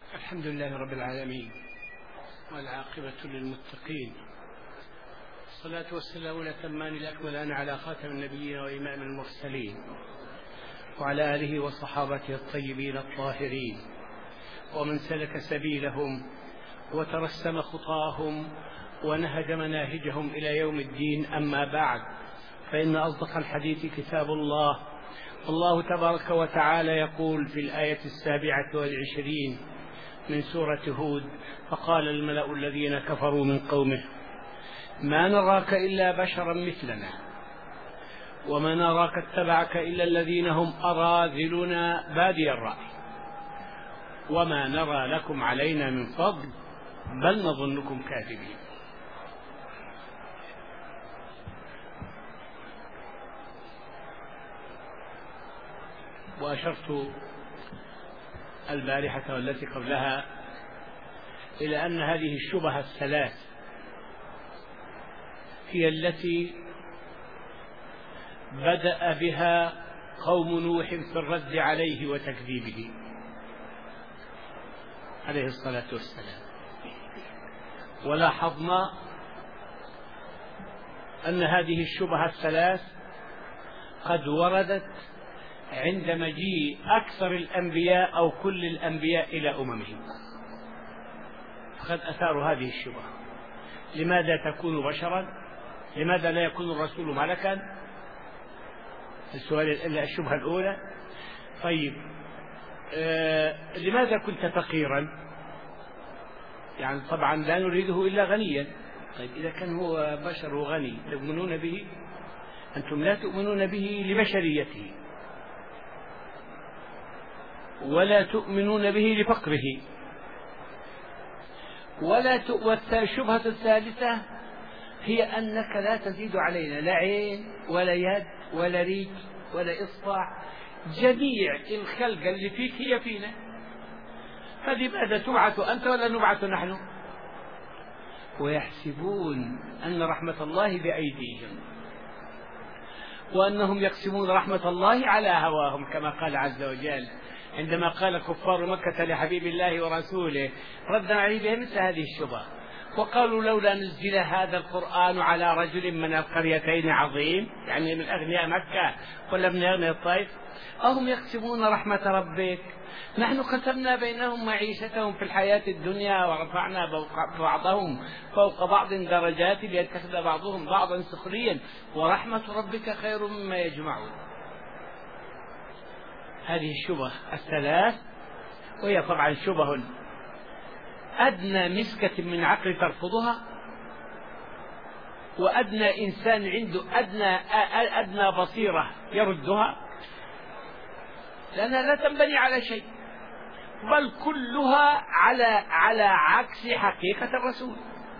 الحمد لله رب العالمين، والعاقبة للمتقين، الصلاة والسلام الأتمان الأكملان على خاتم النبيين وإمام المرسلين، وعلى آله وصحابته الطيبين الطاهرين، ومن سلك سبيلهم وترسم خطاهم ونهج مناهجهم إلى يوم الدين. أما بعد، فإن أصدق الحديث كتاب الله. الله تبارك وتعالى يقول في الآية 27 من سورة هود: فقال الملأ الذين كفروا من قومه ما نراك إلا بشرا مثلنا وما نراك اتبعك إلا الذين هم أراذلنا بادي الرأي وما نرى لكم علينا من فضل بل نظنكم كاذبين. وأشرت البارحة والتي قبلها إلى أن هذه الشبهة الثلاث هي التي بدأ بها قوم نوح في الرد عليه وتكذيبه عليه الصلاة والسلام. ولاحظنا أن هذه الشبهة الثلاث قد وردت عند مجيء أكثر الأنبياء أو كل الأنبياء إلى أممهم، فقد أثاروا هذه الشبهة: لماذا تكون بشرا؟ لماذا لا يكون الرسول ملكا؟ الشبهة الأولى. طيب، لماذا كنت فقيرا؟ يعني طبعا لا نريده إلا غنيا. طيب، إذا كان هو بشر وغني تؤمنون به؟ أنتم لا تؤمنون به لبشريته ولا تؤمنون به لفقره والشبهة الثالثة هي أنك لا تزيد علينا لا عين ولا يد ولا ريج ولا إصبع، جميع الخلق اللي فيك هي فينا، فلماذا تبعث أنت ولا نبعث نحن؟ ويحسبون أن رحمة الله بأيديهم وأنهم يقسمون رحمة الله على هواهم، كما قال عز وجل عندما قال كفار مكة لحبيب الله ورسوله ردا عليه بهم مثل هذه الشبهة، وقالوا لولا نزل هذا القرآن على رجل من القريتين عظيم، يعني من أغنياء مكة ولا من أغنياء الطائف. أهم يقسمون رحمة ربك؟ نحن قسمنا بينهم معيشتهم في الحياة الدنيا ورفعنا بعضهم فوق بعض درجات ليتخذ بعضهم بعضا سخريا ورحمة ربك خير مما يجمعون. هذه الشبه الثلاث، وهي طبعا شبه أدنى مسكة من عقل ترفضها، وأدنى إنسان عنده أدنى بصيرة يردها، لأنها لا تنبني على شيء، بل كلها على عكس حقيقة الرسول.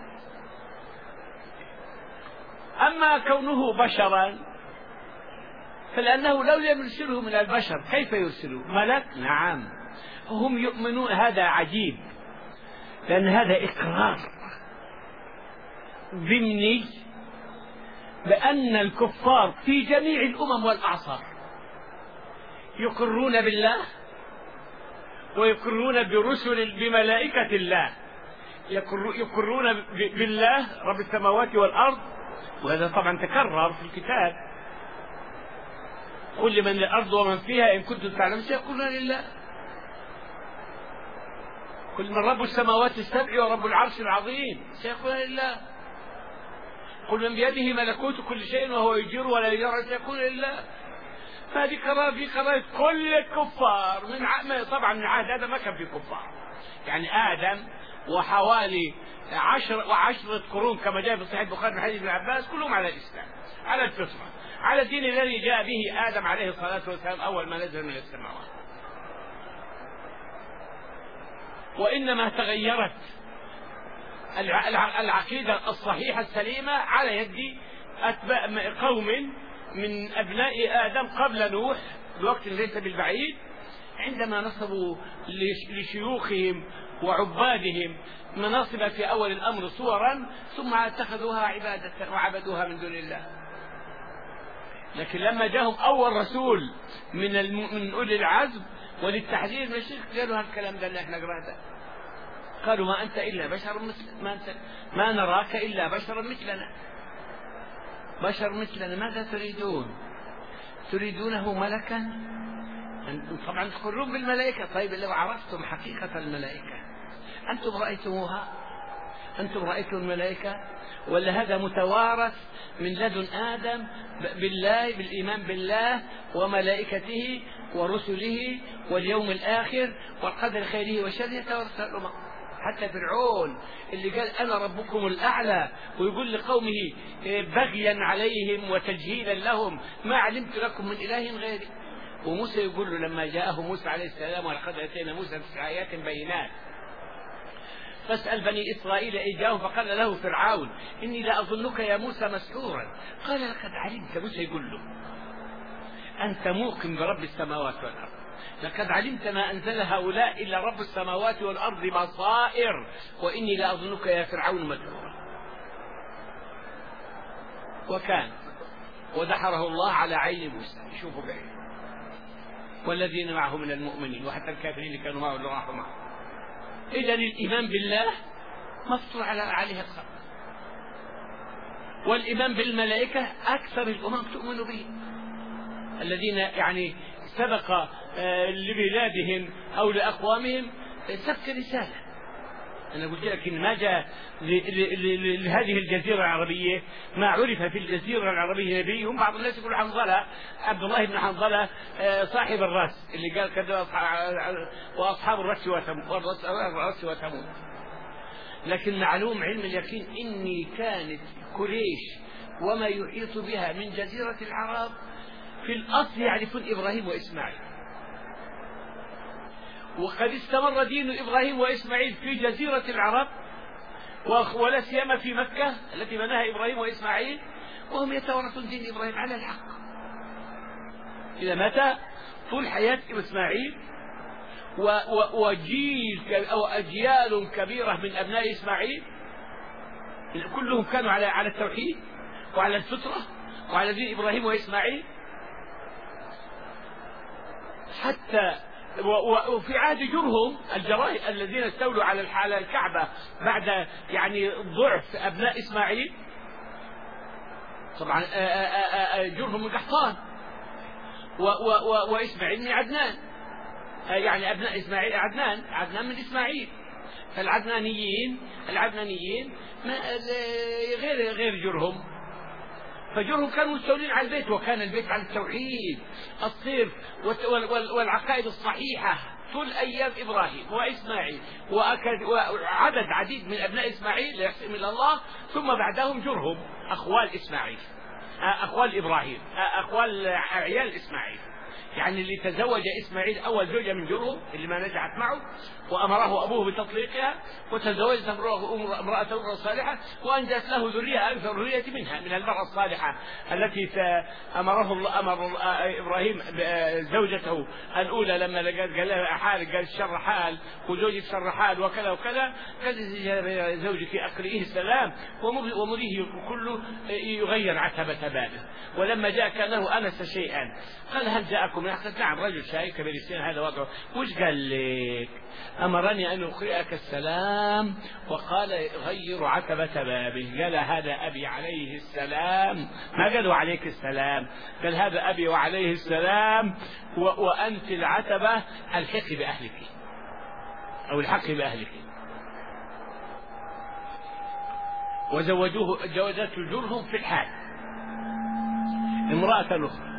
أما كونه بشرا فلأنه لو لم يرسله من البشر كيف يرسله؟ ملك؟ نعم، هم يؤمنون. هذا عجيب، لأن هذا إقرار ضمني بأن الكفار في جميع الأمم والأعصار يقرون بالله ويقرون بملائكة الله، يقرون بالله رب السماوات والأرض، وهذا طبعا تكرر في الكتاب: قل لمن الأرض ومن فيها إن كنتم تعلمون سيقولون لله. قل من رب السماوات السبع ورب العرش العظيم سيقولون لله. قل من بيده ملكوت كل شيء وهو يجير ولا يجار سيقولون لله. فهذه قرار في قرار كل الكفار طبعا من عهد آدم ما كان في كفار، يعني آدم وحوالي 10 قرون كما جاء في صحيح البخاري من حديث ابن عباس كلهم على الإسلام، على الفطرة، على الدين الذي جاء به آدم عليه الصلاة والسلام أول ما نزل من السماوات. وإنما تغيرت العقيدة الصحيحة السليمة على يد قوم من أبناء آدم قبل نوح بوقت ليس بالبعيد، عندما نصبوا لشيوخهم وعبادهم مناصب في أول الأمر صورا ثم اتخذوها عبادة وعبدوها من دون الله. لكن لما جاءهم أول رسول من أولي العزم وللتحذير من الشرك قالوا هالكلام ده اللي احنا قرأته قالوا ما أنت إلا بشر ما نراك إلا بشرا مثلنا، بشر مثلنا، ماذا تريدون؟ تريدونه ملكا؟ أنتم طبعا تقرون بالملائكة. طيب لو عرفتم حقيقة الملائكة أنتم رأيتموها؟ أنتم رأيتم الملائكة؟ ولا هذا متوارث من لدن آدم بالله، بالإيمان بالله وملائكته ورسله واليوم الآخر والقدر خيره وشره توارث الأمم. حتى فرعون اللي قال أنا ربكم الأعلى ويقول لقومه بغيا عليهم وتجهيلا لهم ما علمت لكم من إله غيري. وموسى يقول له لما جاءه موسى عليه السلام ولقد أتينا موسى 9 آيات بينات فاسأل بني إسرائيل إذ جاءهم فقال له فرعون إني لأظنك يا موسى مسحورا. قال لقد علمت، موسى يقول له أنت موقن برب السماوات والأرض، لقد علمت ما أنزل هؤلاء إلا رب السماوات والأرض بصائر وإني لأظنك يا فرعون مسحورا. وكان ودحره الله على عين موسى، شوفوا بعين، والذين معه من المؤمنين وحتى الكافرين اللي كانوا معه اللي راحوا معه. إذن الإيمان بالله مفتوح عليه الخلق، والإيمان بالملائكة أكثر الأمم تؤمن به، الذين يعني سبق لبلادهم أو لأقوامهم سبق رسالة. أنا قلت لك إن ما جاء لهذه الجزيرة العربية ما عرف في الجزيرة العربية نبي. هم بعض الناس يقول حنظلة، عبد الله بن حنظلة صاحب الرأس اللي قال كذا وأصحاب الرأس وثمود. لكن معلوم علم اليقين إني كانت قريش وما يحيط بها من جزيرة العرب في الأصل يعرفون إبراهيم وإسماعيل، وقد استمر دين إبراهيم وإسماعيل في جزيرة العرب ولا سيما في مكة التي بناها إبراهيم وإسماعيل، وهم يتورثون دين إبراهيم على الحق إلى متى؟ طول حياة إسماعيل وجيل أو أجيال كبيرة من أبناء إسماعيل كلهم كانوا على التوحيد وعلى الفطرة وعلى دين إبراهيم وإسماعيل. حتى وفي عهد جرهم الجراح الذين استولوا على الكعبة بعد يعني ضعف أبناء إسماعيل، طبعا جرهم من قحطان وإسماعيل من عدنان، يعني أبناء إسماعيل عدنان من إسماعيل. فالعدنانيين غير جرهم، فجرهم كانوا مستولين على البيت، وكان البيت على التوحيد الصرف والعقائد الصحيحة طول أيام إبراهيم وإسماعيل وعدد عديد من أبناء إسماعيل لا يحسن إلا الله، ثم بعدهم جرهم أخوال إسماعيل، أخوال إبراهيم، أخوال عيال إسماعيل. يعني اللي تزوج إسماعيل أول زوجة من جرهم اللي ما نجحت معه وأمره أبوه بتطليقها، وتزوجت امرأة أخرى صالحة وأنجت له ذرية أكثر ذرية منها من المرأة الصالحة التي أمر إبراهيم زوجته الأولى لما قال لها حال، قال شر حال وزوجك شر حال وكذا وكذا، قال زوجك أقرئه السلام ومريه كله يغير عتبة بابه. ولما جاء كانه أنس شيئا قال هل جاءكم؟ نعم رجل شايك كبير السن هذا وضعه. وش قال لك؟ أمرني أن أقرئك السلام وقال غير عتبة بابه. قال هذا أبي عليه السلام، ما قالوا عليك السلام، قال هذا أبي وعليه السلام وأنت العتبة الحقي بأهلك أو الحقي بأهلك. جوزته جرهم في الحال امرأة أخرى،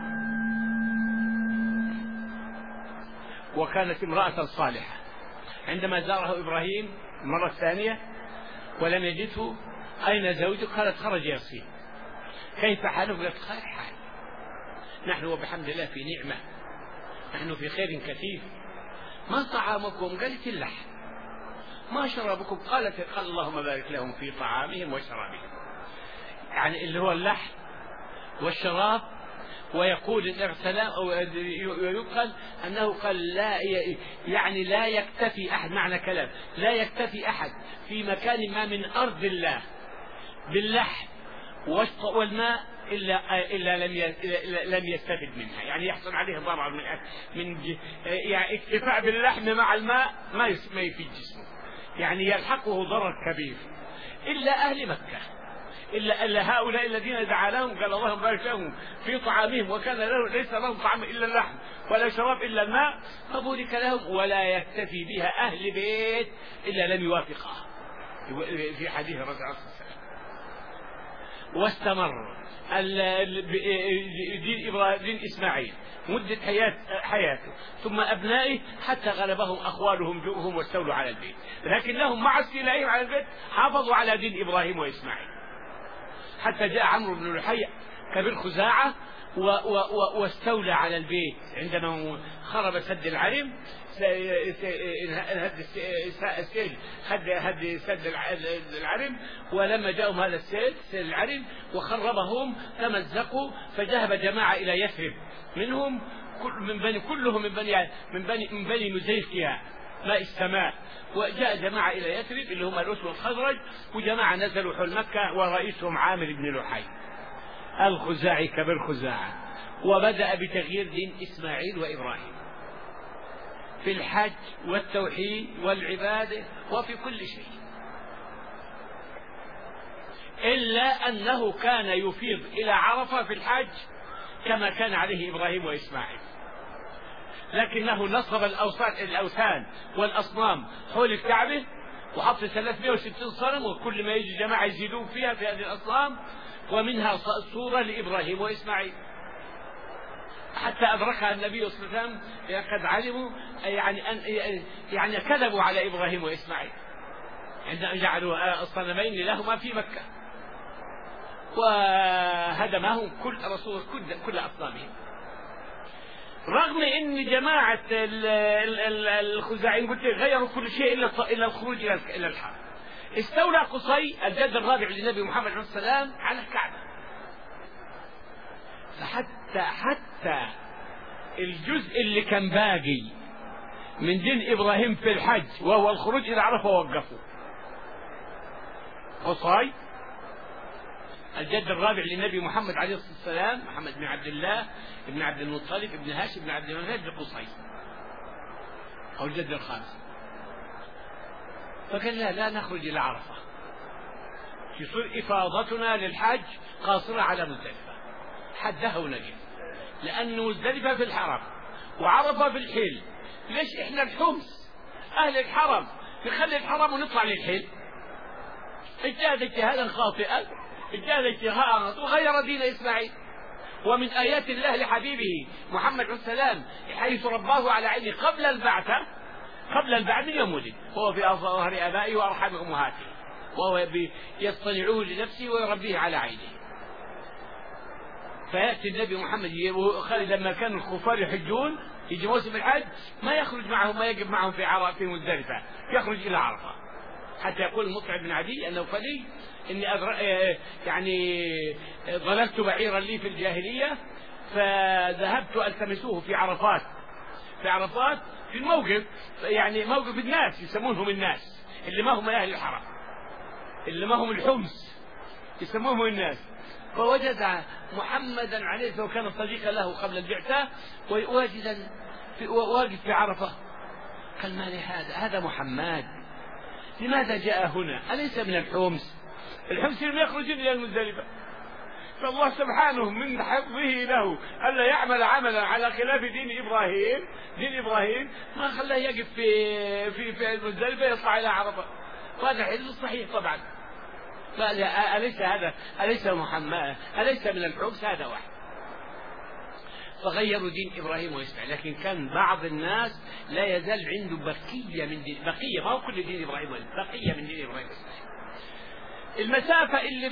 وكانت امرأة صالحة. عندما زاره إبراهيم المرة الثانية ولم يجده أين زوجك؟ قالت خرج يصير. كيف حالك؟ قالت خير حال، نحن وبحمد الله في نعمة، نحن في خير كثير. ما طعامكم؟ قالت اللحم. ما شرابكم؟ قال اللهم بارك لهم في طعامهم وشرابهم، يعني اللي هو اللحم والشراب. ويقول السلام أو يقال أنه قال لا، يعني لا يكتفي أحد، معنى كلام لا يكتفي أحد في مكان ما من أرض الله باللحم والماء إلا لم يستفد منها، يعني يحصل عليه ضرر من يعني اكتفاء باللحم مع الماء ما يفيد جسمه، يعني يلحقه ضرر كبير، إلا أهل مكة، إلا هؤلاء الذين دعا لهم قال اللهم بارك لهم في طعامهم وكان ليس لهم طعام إلا اللحم ولا شراب إلا الماء فبورك لهم، ولا يكتفي بها أهل بيت إلا لم يوافقها في حديث الرسول صلى الله عليه وسلم. واستمر دين إسماعيل مدة حياته ثم أبنائه حتى غلبهم أخوالهم جوعهم واستولوا على البيت، لكن لهم مع استيلائهم على البيت حافظوا على دين إبراهيم وإسماعيل، حتى جاء عمرو بن لحي كبير خزاعة واستولى على البيت عندما خرب سد العرم، هد سد العرم، ولما جاءهم هذا السيل سيل العرم وخربهم تمزقوا، فذهب جماعة إلى يثرب منهم كلهم من بني مزيكيا ماء السماء، وجاء جماعة إلى يثرب اللي هم الأوس والخزرج، وجماعة نزلوا حول مكة ورئيسهم عامر بن لحي الخزاعي كبير خزاعة، وبدأ بتغيير دين إسماعيل وإبراهيم في الحج والتوحيد والعبادة وفي كل شيء، إلا أنه كان يفيض إلى عرفة في الحج كما كان عليه إبراهيم وإسماعيل، لكنه نصب الأوثان والأصنام حول الكعبة وحط 360 صنم، وكل ما يجي جماعة يزيدون فيها في هذه الأصنام، ومنها صورة لإبراهيم وإسماعيل حتى أدركها النبي صلى الله عليه وسلم قد علموا يعني كذبوا على إبراهيم وإسماعيل عندما جعلوا الصنمين لهما في مكة وهدمهم كل أصنامهم، رغم ان جماعة الخزاعيين قلت غيروا كل شيء الا الخروج الى الحرم. استولى قصي الجد الرابع للنبي محمد عليه السلام على الكعبة، فحتى الجزء اللي كان باقي من دين ابراهيم في الحج وهو الخروج الى عرفة وقفوا. قصي الجد الرابع للنبي محمد عليه الصلاة والسلام محمد بن عبد الله ابن عبد المطلب ابن هاشم بن عبد المناف بن قصي أو الجد الخامس، فقال لا نخرج إلى عرفة، يصير إفاضتنا للحج قاصرة على مزدلفة حدها ونجف، لأن مزدلفة في الحرم وعرفة في الحل. ليش إحنا الحمص أهل الحرم نخلي الحرم ونطلع للحل؟ اجتهد اجتهادا خاطئا، اجتهد اجتهادا وغير دين إسماعيل. ومن آيات الله لحبيبه محمد عليه السلام حيث رباه على عينه قبل البعث من يوم ولد، وهو في ظهر آبائه وأرحام أمهاته، وهو يصطنعه لنفسه ويربيه على عينه. فيأتي النبي محمد لما كان الكفار يحجون يجي موسم الحج ما يخرج معهم، ما يقف معهم في مزدلفة، يخرج إلى عرفة، حتى يقول المطعم بن عدي أنه فلي إني يعني ضللت بعيرا لي في الجاهلية فذهبت ألتمسوه في عرفات في الموقف، يعني موقف الناس يسمونهم الناس اللي ما هم أهل الحرم اللي ما هم الحمص يسموهم الناس، فوجد محمدا عليه الصلاة والسلام وكان صديقا له قبل البعثة واقف في عرفة، قال ما لي هذا محمد لماذا جاء هنا؟ أليس من الحمص اللي يخرجون إلى المزدلفة؟ فالله سبحانه من حفظه له ألا يعمل عملا على خلاف دين إبراهيم ما خلاه يقف في المزدلفة يطلع إلى عرفة، وهذا حديث صحيح طبعا. أليس محمد أليس من الحمص؟ هذا واحد. فغيروا دين إبراهيم وإسماعيل، لكن كان بعض الناس لا يزال عنده بقية ما هو كل دين إبراهيم بقية من دين إبراهيم وإسماعيل. المسافة اللي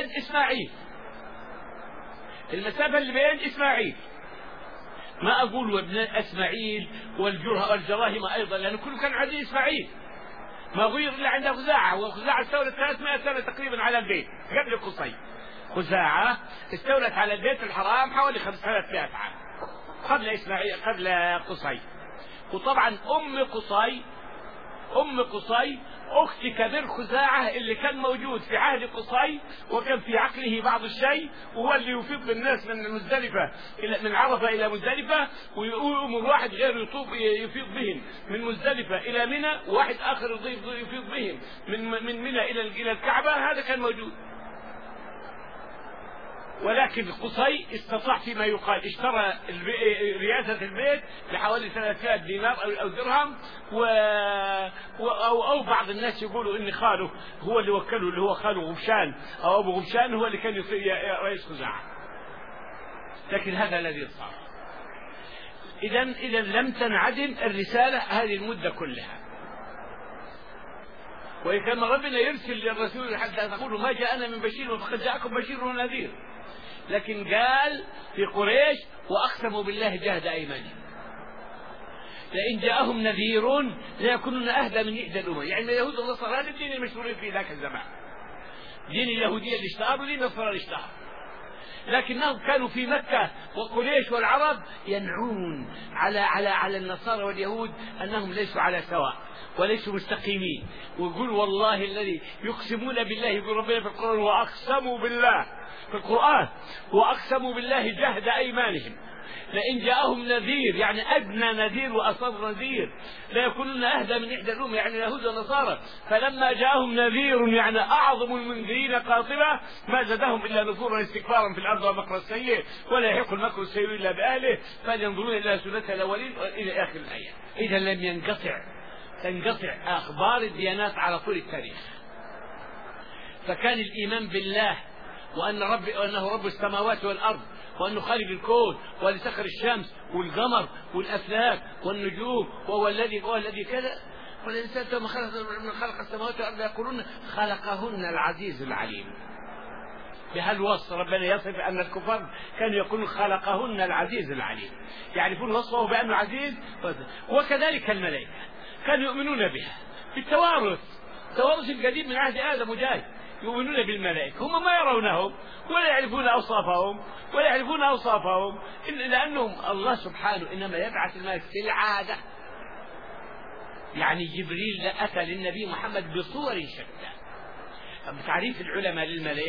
بين إسماعيل ما أقول وابن إسماعيل والجراهم أيضا، لأنه كله كان عدي إسماعيل، ما غير إلا عند خزاعة، وخزاعة استولت 300 سنة تقريبا على البيت قبل قصي. خزاعة استولت على البيت الحرام حوالي 500 عام قبل قصي. وطبعا أم قصي اختك بن خزاعة اللي كان موجود في عهد قصي وكان في عقله بعض الشيء، وهو اللي يفيض بالناس من مزدلفة من عرفة إلى مزدلفة، ويأمر واحد غير يفيض بهم من مزدلفة إلى منى، وواحد آخر يفيض بهم من منى إلى الكعبة. هذا كان موجود. ولكن قصي استطاع فيما يقال اشترى رئاسة البيت بحوالي 300 دينار أو درهم، أو بعض الناس يقولوا إن خاله هو اللي وكله، اللي هو خاله غبشان أو أبو غبشان هو اللي كان رئيس خزاعة. لكن هذا الذي صار. إذا لم تنعدم الرسالة هذه المدة كلها. وإن كان ربنا يرسل للرسول حتى تقولوا ما جاءنا من بشير فقد جاءكم بشير ونذير، لكن قال في قريش وأقسموا بالله جهد أيمانهم لئن جاءهم نذير ليكونون أهدى من إحدى الأمم. يعني اليهود والنصارى هذا الدين المشهورين في ذاك الزمان، دين اليهودية اللي اشتهر ودين النصارى اللي اشتهر، لكنهم كانوا في مكة وقريش والعرب ينعون على النصارى واليهود أنهم ليسوا على سواء وليسوا مستقيمين، ويقول والله الذي يقسمون بالله، يقول ربنا في القرآن وأقسموا بالله في القرآن وأقسموا بالله جهد أيمانهم لئن جاءهم نذير، يعني أدنى نذير وأصغر نذير لا يكونون أهدى من إحدى الأمم، يعني اليهود والنصارى. فلما جاءهم نذير يعني أعظم المنذرين قاطبة ما زادهم إلا نفورا استكبارا في الأرض ومكر السيء ولا يحق المكر السيء إلا بأهله فلينظرون إلى سنة الأولين إلى آخر الآية. إذا لم تنقطع أخبار الديانات على طول التاريخ. فكان الإيمان بالله وأنه رب السماوات والأرض وأنه خالق الكون والذي سخر الشمس والقمر والأفلاك والنجوم وهو الذي كذا، والذي سألته من خلق السماوات والأرض يقولون خلقهن العزيز العليم. بهالوصف ربنا يصف أن الكفار كانوا يقولون خلقهن العزيز العليم، يعرفون وصفه بأنه عزيز. وكذلك الملائكة كانوا يؤمنون بها في التوارث القديم من عهد آدم وجاي، يؤمنون بالملائكة، هم ما يرونهم ولا يعرفون أوصافهم لأنهم الله سبحانه إنما يبعث الملائكة في العادة. يعني جبريل أتى للنبي محمد بصور شتى. تعريف العلماء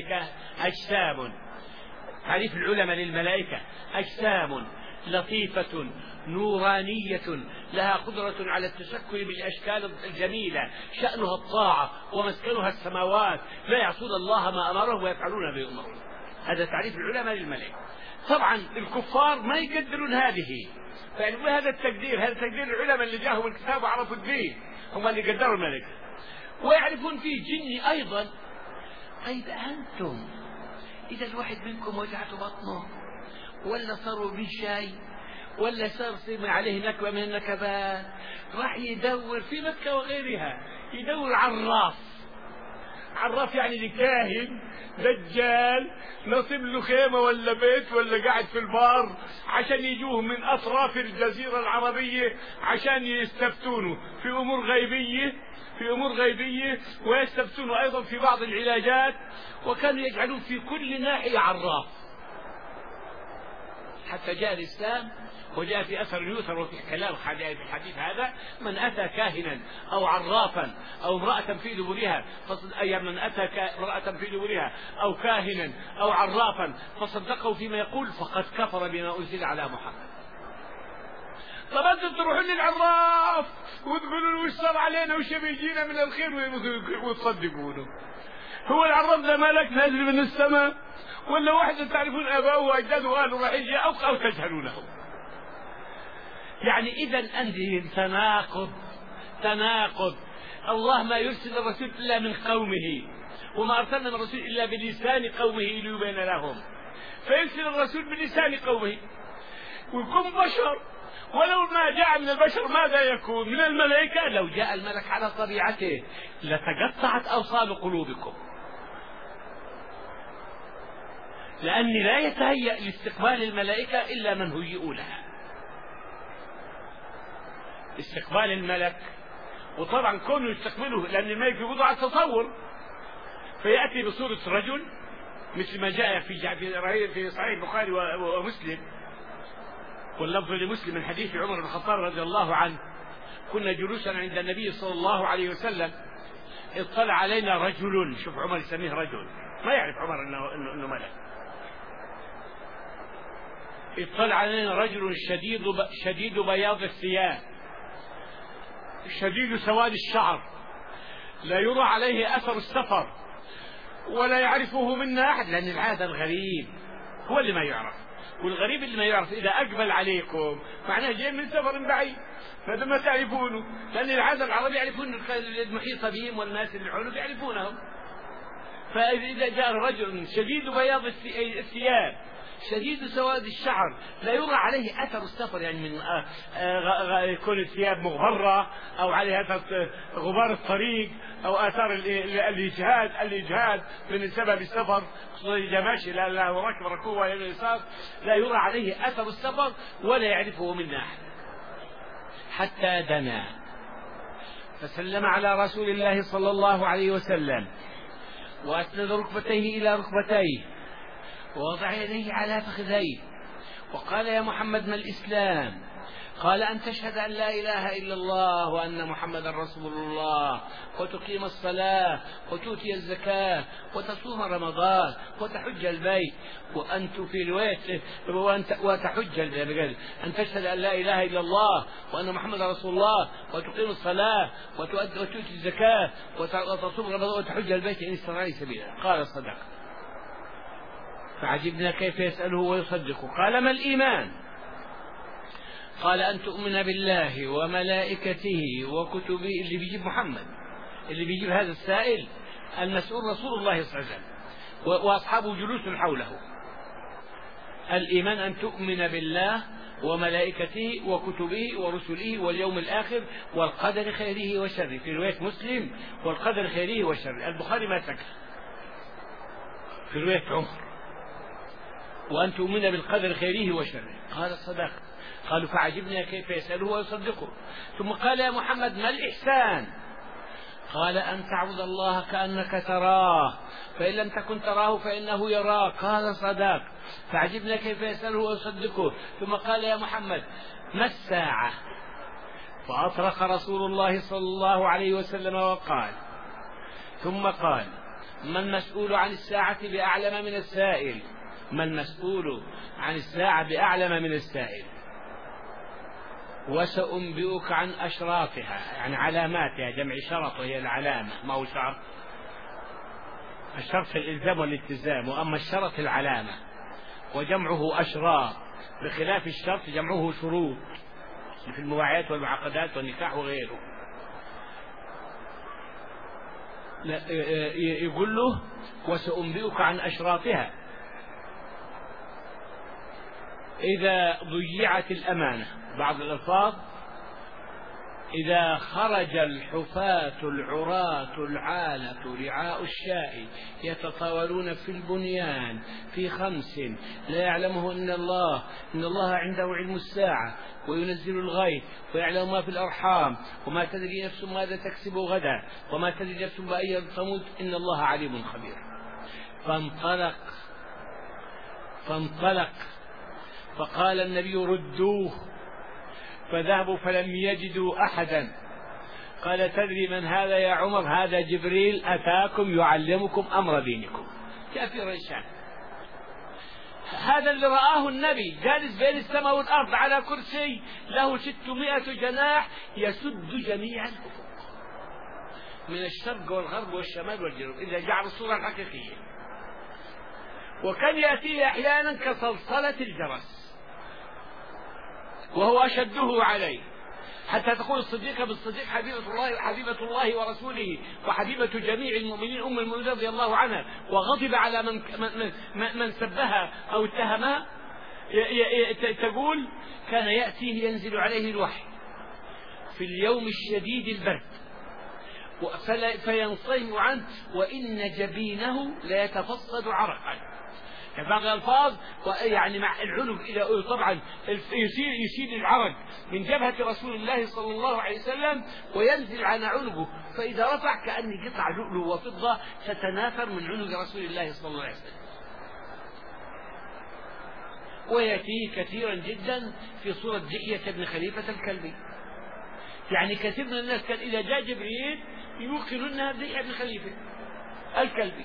للملائكة أجسام لطيفة نورانية لها قدرة على التشكل بالأشكال الجميلة، شأنها الطاعة ومسكنها السماوات، لا يعصون الله ما أمرهم ويفعلون ما يؤمرون. هذا تعريف العلماء للملائكة. طبعا الكفار ما يقدرون هذه، فيقول هذا تقدير العلماء اللي جاءهم الكتاب وعرفوا الدين، هم اللي قدروا الملائكة. ويعرفون فيه جن أيضا. طيب أنتم إذا الواحد منكم وجعته بطنه ولا صاروا به شيء ولا صار سمع عليه نكبة من النكبات، راح يدور في مكة وغيرها، يدور عراف يعني لكاهن دجال نصب له خيمة ولا بيت ولا قاعد في البار عشان يجوه من أطراف الجزيرة العربية عشان يستفتونه في أمور غيبية ويستفتونه أيضا في بعض العلاجات، وكانوا يجعلون في كل ناحية عراف. حتى جاء الإسلام وجاء في أثر يوثر وفي كلام في الحديث هذا: من أتى كاهنا أو عرافا أو امرأة في دبرها من أتى امرأة في دبرها أو كاهنا أو عرافا فصدقه فيما يقول فقد كفر بما أنزل على محمد. طب أنتم تروحون للعراف وتقولوا له وش صار علينا وش بيجينا من الخير وتصدقونه؟ هو العراف ده ملك نازل من السماء ولا واحد تعرفون آباؤه وأجداده وقالوا راح يجي أو تجهلونه؟ يعني إذا أنت تناقض. الله ما يرسل الرسول إلا من قومه، وما أرسلنا الرسول إلا بلسان قومه ليبين لهم، فيرسل الرسول بلسان قومه ويكون بشر. ولو ما جاء من البشر ماذا يكون؟ من الملائكة. لو جاء الملك على طبيعته لتقطعت أوصال قلوبكم، لأن لا يتهيأ لاستقبال الملائكة إلا من هيئوا لها. استقبال الملك، وطبعا كونه يستقبله لأن الملك يقول على التصور، فيأتي بصورة رجل مثل ما جاء في صحيح البخاري ومسلم، واللفظ لمسلم من حديث عمر بن الخطاب رضي الله عنه: كنا جلوسا عند النبي صلى الله عليه وسلم اطلع علينا رجل. شوف عمر يسميه رجل، ما يعرف عمر انه ملك. اطلع علينا رجل شديد بياض الثياب شديد سواد الشعر لا يرى عليه اثر السفر ولا يعرفه منا احد، لان العاده الغريب هو اللي ما يعرف، والغريب اللي ما يعرف اذا اقبل عليكم معناه جاي من سفر بعيد، فهذا ما تعرفونه، لان العاده العرب يعرفون المحيط بهم والناس اللي حولهم يعرفونهم. فاذا جاء رجل شديد بياض الثياب شديد سواد الشعر لا يرى عليه اثر السفر، يعني من يكون الثياب مغبره او عليها اثر غبار الطريق او اثار الاجهاد من سبب السفر، اذا ماشي لا هو راكب ركوبه الى اليسار لا يرى عليه اثر السفر ولا يعرفه منا احد، حتى دنا فسلم على رسول الله صلى الله عليه وسلم واسند ركبتيه الى ركبتيه ووضع يديه على فخذيه وقال: يا محمد ما الإسلام؟ قال: أن تشهد أن لا إله إلا الله وأن محمدا رسول الله وتقيم الصلاة وتؤتي الزكاة وتصوم رمضان وتحج البيت وأنت في رواية وتحج البيت، أن تشهد أن لا إله إلا الله وأن محمدا رسول الله وتقيم الصلاة وتؤتي الزكاة وتصوم رمضان وتحج البيت إن استطعت سبيلا. قال: صدق. فعجبنا كيف يسأله ويصدقه. قال: ما الإيمان؟ قال: أن تؤمن بالله وملائكته وكتبه. اللي بيجيب محمد، اللي بيجيب هذا السائل المسؤول رسول الله صلى الله عليه وسلم وأصحابه جلوس حوله. الإيمان أن تؤمن بالله وملائكته وكتبه ورسله واليوم الآخر والقدر خيره وشره. في رواية مسلم والقدر خيره وشره. البخاري ما سكت. في رواية عمر وأن تؤمن بالقدر خيره وشره. قال: صدقت. قالوا: فعجبنا كيف يسأله ويصدقه. ثم قال: يا محمد ما الإحسان؟ قال: أن تعبد الله كأنك تراه فإن لم تكن تراه فإنه يراك. قال: صدقت. فعجبنا كيف يسأله ويصدقه. ثم قال: يا محمد ما الساعة؟ فأطرق رسول الله صلى الله عليه وسلم وقال: ثم قال: ما المسؤول عن الساعة بأعلم من السائل؟ ما المسؤول عن الساعة بأعلم من السائل؟ وسأنبئك عن أشراطها، يعني علاماتها، جمع شرط وهي العلامة، ما هو شرط. الشرط الإلزام والالتزام، وأما الشرط العلامة وجمعه أشراط، بخلاف الشرط جمعه شروط في المواعيد والمعقدات والنكاح وغيره. يقول له: وسأنبئك عن أشراطها إذا ضيعت الأمانة. بعض الألفاظ: إذا خرج الحفاة العراة العالة رعاء الشاء يتطاولون في البنيان في 5 لا يعلمه إن الله عنده علم الساعة وينزل الغيث ويعلم ما في الأرحام وما تدري نفس ماذا تكسب غدا وما تدري نفس بأي أرض تموت إن الله عليم خبير. فانطلق فقال النبي: ردوه. فذهبوا فلم يجدوا أحدا. قال: تدري من هذا يا عمر؟ هذا جبريل أتاكم يعلمكم أمر دينكم. كافر الشام. هذا اللي رآه النبي جالس بين السماء والأرض على كرسي له 600 جناح يسد جميع الأفق من الشرق والغرب والشمال والجنوب إذا جعل الصورة الحقيقية. وكان يأتيه أحيانا كصلصلة الجرس وهو أشده عليه، حتى تقول الصديقة بالصديق: حبيبة الله ورسوله وحبيبة جميع المؤمنين أم المؤمنين رضي الله عنها، وغضب على من سبها أو اتهمها. تقول: كان يأتيه ينزل عليه الوحي في اليوم الشديد البرد فينصرم عنه وإن جبينه لا يتفصد عرقا. بعض الألفاظ يعني مع العنق إلى طبعا يشيل العرق من جبهة رسول الله صلى الله عليه وسلم وينزل على عنقه، فإذا رفع كأن قطع لؤلؤ وفضة تتناثر من عنق رسول الله صلى الله عليه وسلم. ويأتيه كثيرا جدا في صورة دحية بن خليفة الكلبي. يعني كثير من الناس كان إذا جاء جبريل يوقنوا أنها دحية بن خليفة الكلبي،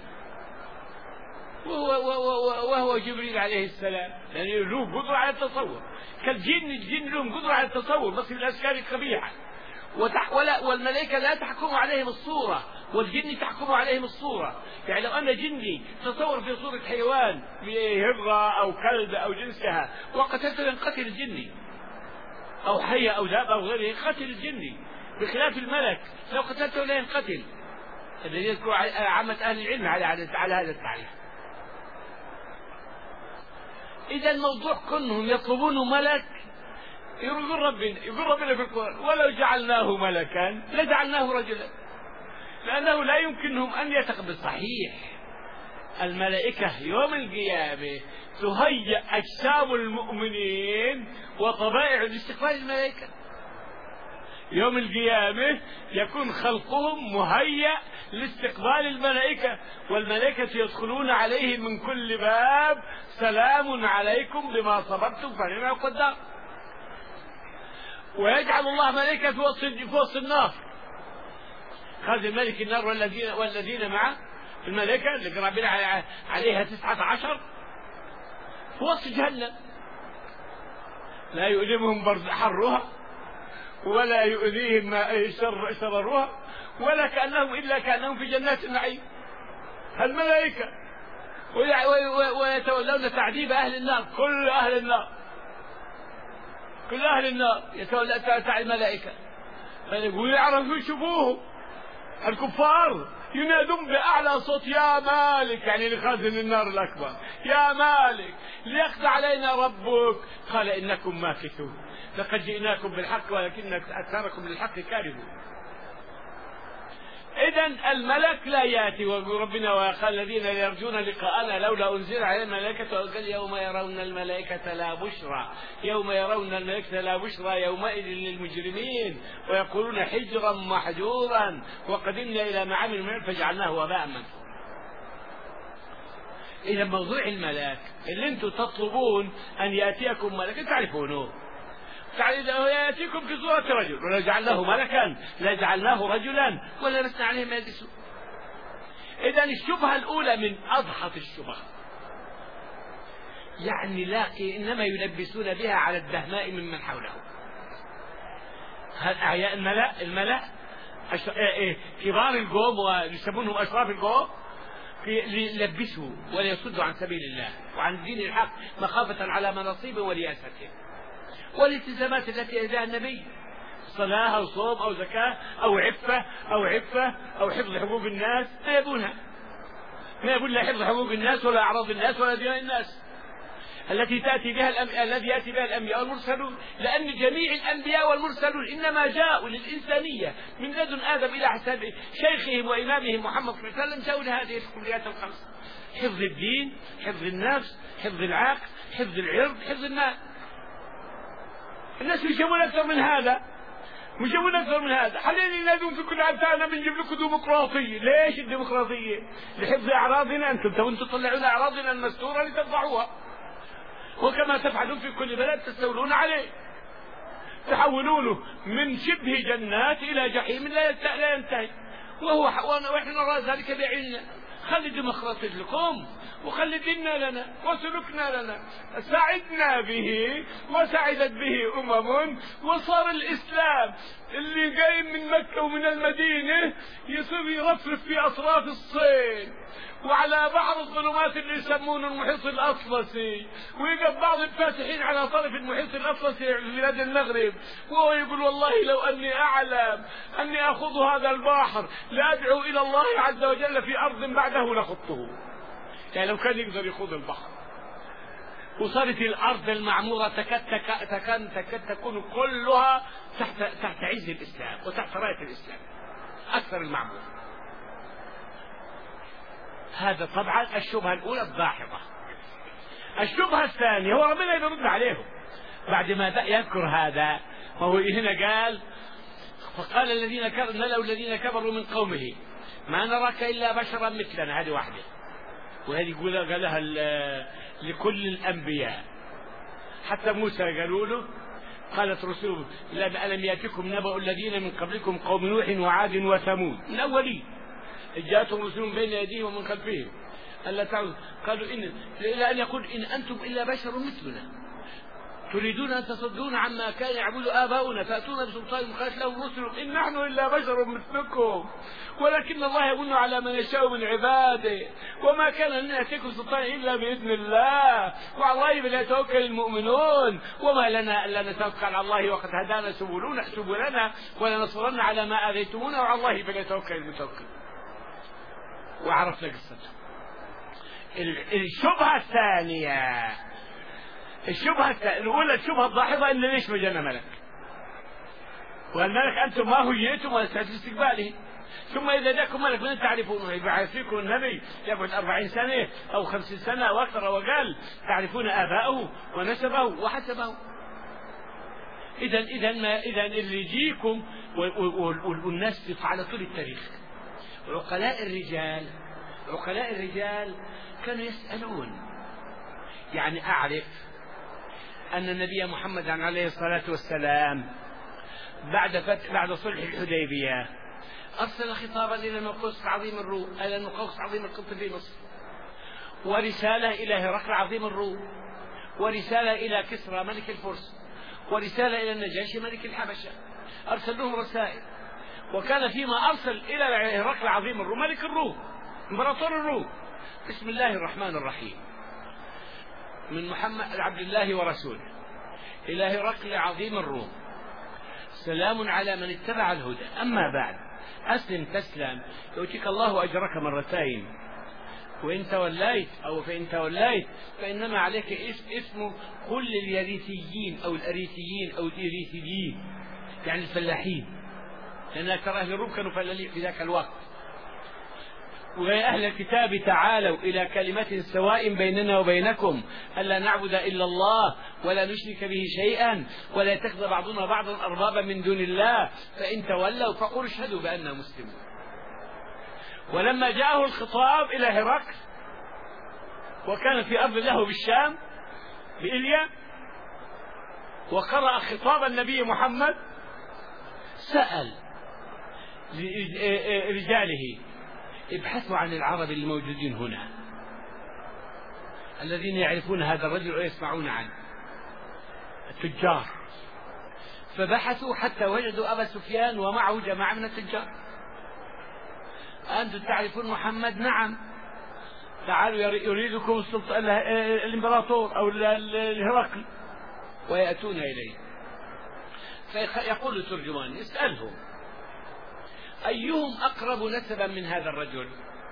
وهو جبريل عليه السلام، يعني له قدرة على التصور كالجن. الجن لهم قدرة على التصور بس بالأشكال القبيحة، والملائكة لا تحكم عليهم الصورة، والجن تحكم عليهم الصورة. يعني لو أن جني تصور في صورة حيوان هرة أو كلب أو جنسها وقتلته ينقتل الجني، أو حية أو ذئب أو غيره قتل الجني، بخلاف الملك لو قتلته لا ينقتل. الذي يذكر عامة أهل العلم على هذا التعريف. إذا الموضوع كونهم يطلبون ملك، يقول ربنا في القرآن ولو جعلناه ملكا لجعلناه رجلا، لأنه لا يمكنهم أن يتقبل. صحيح الملائكة يوم القيامة تهيأ أجسام المؤمنين وطبائع لاستقبال الملائكة. يوم القيامة يكون خلقهم مهيأ لاستقبال الملائكة، والملائكة يدخلون عليهم من كل باب سلام عليكم بما صبرتم فنعم عقبى الدار. ويجعل الله ملائكة في وسط النار، هذا الملك النار والذين معه الملائكة اللي قرابين عليها 19 في وسط جهنم، لا يؤلمهم برد حرها ولا يؤذيهم شررها ولا كأنهم في جنات النعيم. الملائكة ويتولون تعذيب أهل النار، كل أهل النار يتولى تعذيب الملائكة، ويعرفوا يشوفوه. الكفار ينادون بأعلى صوت يا مالك، يعني لخازن النار الأكبر، يا مالك ليقضي علينا ربك، قال إنكم ماكثون لقد جئناكم بالحق ولكن أكثركم للحق كارهون. إذن الملك لا يأتي، وربنا وقال الذين يرجون لقاءنا لولا أنزل علينا الملائكة، وقال يوم يرون الملائكة لا بشرى يومئذ للمجرمين ويقولون حجرا محجورا وقدمنا إلى ما عملوا من فجعلناه وباء منثورا. إذا موضوع الملاك اللي أنتم تطلبون أن يأتيكم ملك تعرفونه، يأتيكم في صورة رجل، ولو جعلناه ملكا لجعلناه رجلا ولبسنا عليهم ما يلبسون. إذا الشبهة الأولى من أضحط الشبهة، يعني لاقي إنما يلبسون بها على الدهماء ممن حولهم. هل أعياء الملأ كبار القوم ويسمونهم أشراف القوم ليلبسوا وليصدوا عن سبيل الله وعن دين الحق مخافة على مناصب ورياسته والالتزامات التي يدعى النبي، صلاة أو صوم أو زكاة أو عفة أو حفظ حقوق الناس، ما يبون لا حفظ حقوق الناس ولا أعراض الناس ولا ديان الناس التي الذي يأتي بها الأنبياء والمرسلون، لأن جميع الأنبياء والمرسلون إنما جاءوا للإنسانية من لدن آدم إلى حساب شيخهم وإمامهم محمد صلى الله عليه وسلم، جاءوا لهذه الكليات الخمس: حفظ الدين، حفظ النفس، حفظ العقل، حفظ العرض، حفظ المال. الناس يشوفون أكثر من هذا، حاليا ينادون في كل عام تعالى بنجيب لكم ديمقراطية. ليش الديمقراطية؟ لحفظ أعراضنا، أنتم تبون تطلعون أعراضنا المستورة لترفعوها، وكما تفعلون في كل بلد تستولون عليه، تحولونه من شبه جنات إلى جحيم لا ينتهي، ونحن نرى ذلك بعيننا. خلي الديمقراطية لكم وخلي ديننا لنا وسلوكنا لنا، سعدنا به وسعدت به وصار الإسلام اللي جاي من مكة ومن المدينة يصير يرفرف في أطراف الصين وعلى بعض الظلمات اللي يسمونه المحيط الأطلسي، ويقف بعض الفاتحين على طرف المحيط الأطلسي في بلاد المغرب وهو يقول والله لو أني أعلم أني أخوض هذا البحر لأدعو إلى الله عز وجل في أرض بعده لخضته. يعني لو كان يقدر يخوض البحر. وصارت الأرض المعمورة تكاد تكون كلها تحت عز الإسلام وتحت راية الإسلام، أكثر المعمور. هذا طبعا الشبهة الأولى الضاحكة. الشبهة الثانية هو ربنا يرد عليهم بعد ما يذكر هذا، وهو هنا قال: فقال الذين كبروا من قومه ما نراك إلا بشرا مثلنا. هذه واحدة، وهذه قالها لكل الأنبياء. حتى موسى قالوا له قالت رسول ألم يأتكم نبأ الذين من قبلكم قوم نوح وعاد وثمود من أولين جاءتهم رسل بين أيديهم ومن خلفهم ألا تعودوا قالوا إلى أن يقول إن أنتم إلا بشر مثلنا تريدون أن تصدون عما كان يعبد آباؤنا فأتونا بسلطان مخالف لهم رسل إن نحن إلا بشر مثلكم ولكن الله يمن على من يشاء من عباده وما كان لنا يأتيكم سلطان إلا بإذن الله وعلى الله فليتوكل المؤمنون وما لنا ألا نتوكل على الله وقد هدانا سبلنا ولنصرن على ما آذيتمونا وعلى الله فليتوكل المتوكل. وعرفنا قصته. الشبهة الثانية الأولى الشبهة الضاحضة إن ليش ما جانا ملك والملك أنتم ما هو جئتم ولا استعدتم استقباله ثم إذا جاءكم ملك من تعرفونه يبعث فيكم النبي يبعث 40 سنة أو 50 سنة أو أكثر أو أقل تعرفون آباءه ونسبه وحسبه. إذا اللي يجيكم والناس على طول التاريخ عقلاء الرجال كانوا يسألون. يعني أعرف أن النبي محمد عليه الصلاة والسلام بعد صلح الحديبية أرسل خطابا إلى المقوقس عظيم الروم عظيم القبط في مصر ورسالة إلى هرقل عظيم الروم ورسالة إلى كسرى ملك الفرس ورسالة إلى النجاشي ملك الحبشة. أرسل لهم رسائل وكان فيما أرسل إلى هرقل عظيم الروم ملك الروم إمبراطور الروم بسم الله الرحمن الرحيم من محمد عبد الله ورسوله إلى هرقل عظيم الروم سلام على من اتبع الهدى أما بعد أسلم تسلم يؤتيك الله أجرك مرتين وإن توليت أو فإن توليت فإنما عليك اسم كل اليريثيين أو الأريثيين أو الإريثيين يعني الفلاحين لأن أكثر أهل الروم كانوا فلاحين في ذاك الوقت. ويا أهل الكتاب تعالوا إلى كلمة سواء بيننا وبينكم ألا نعبد إلا الله ولا نشرك به شيئا ولا يتخذ بعضنا بعضا أربابا من دون الله فإن تولوا فقولوا اشهدوا بأننا مسلمون. ولما جاءه الخطاب إلى هرقل وكان في أرض له بالشام بإليا وقرأ خطاب النبي محمد سأل رجاله ابحثوا عن العرب الموجودين هنا الذين يعرفون هذا الرجل ويسمعون عنه التجار. فبحثوا حتى وجدوا أبا سفيان ومعه جماعة من التجار. أنتم تعرفون محمد؟ نعم. تعالوا يريدكم السلطان الإمبراطور أو الهرقل ويأتون إليه. فيقول الترجمان يسألهم أيهم أقرب نسبا من هذا الرجل؟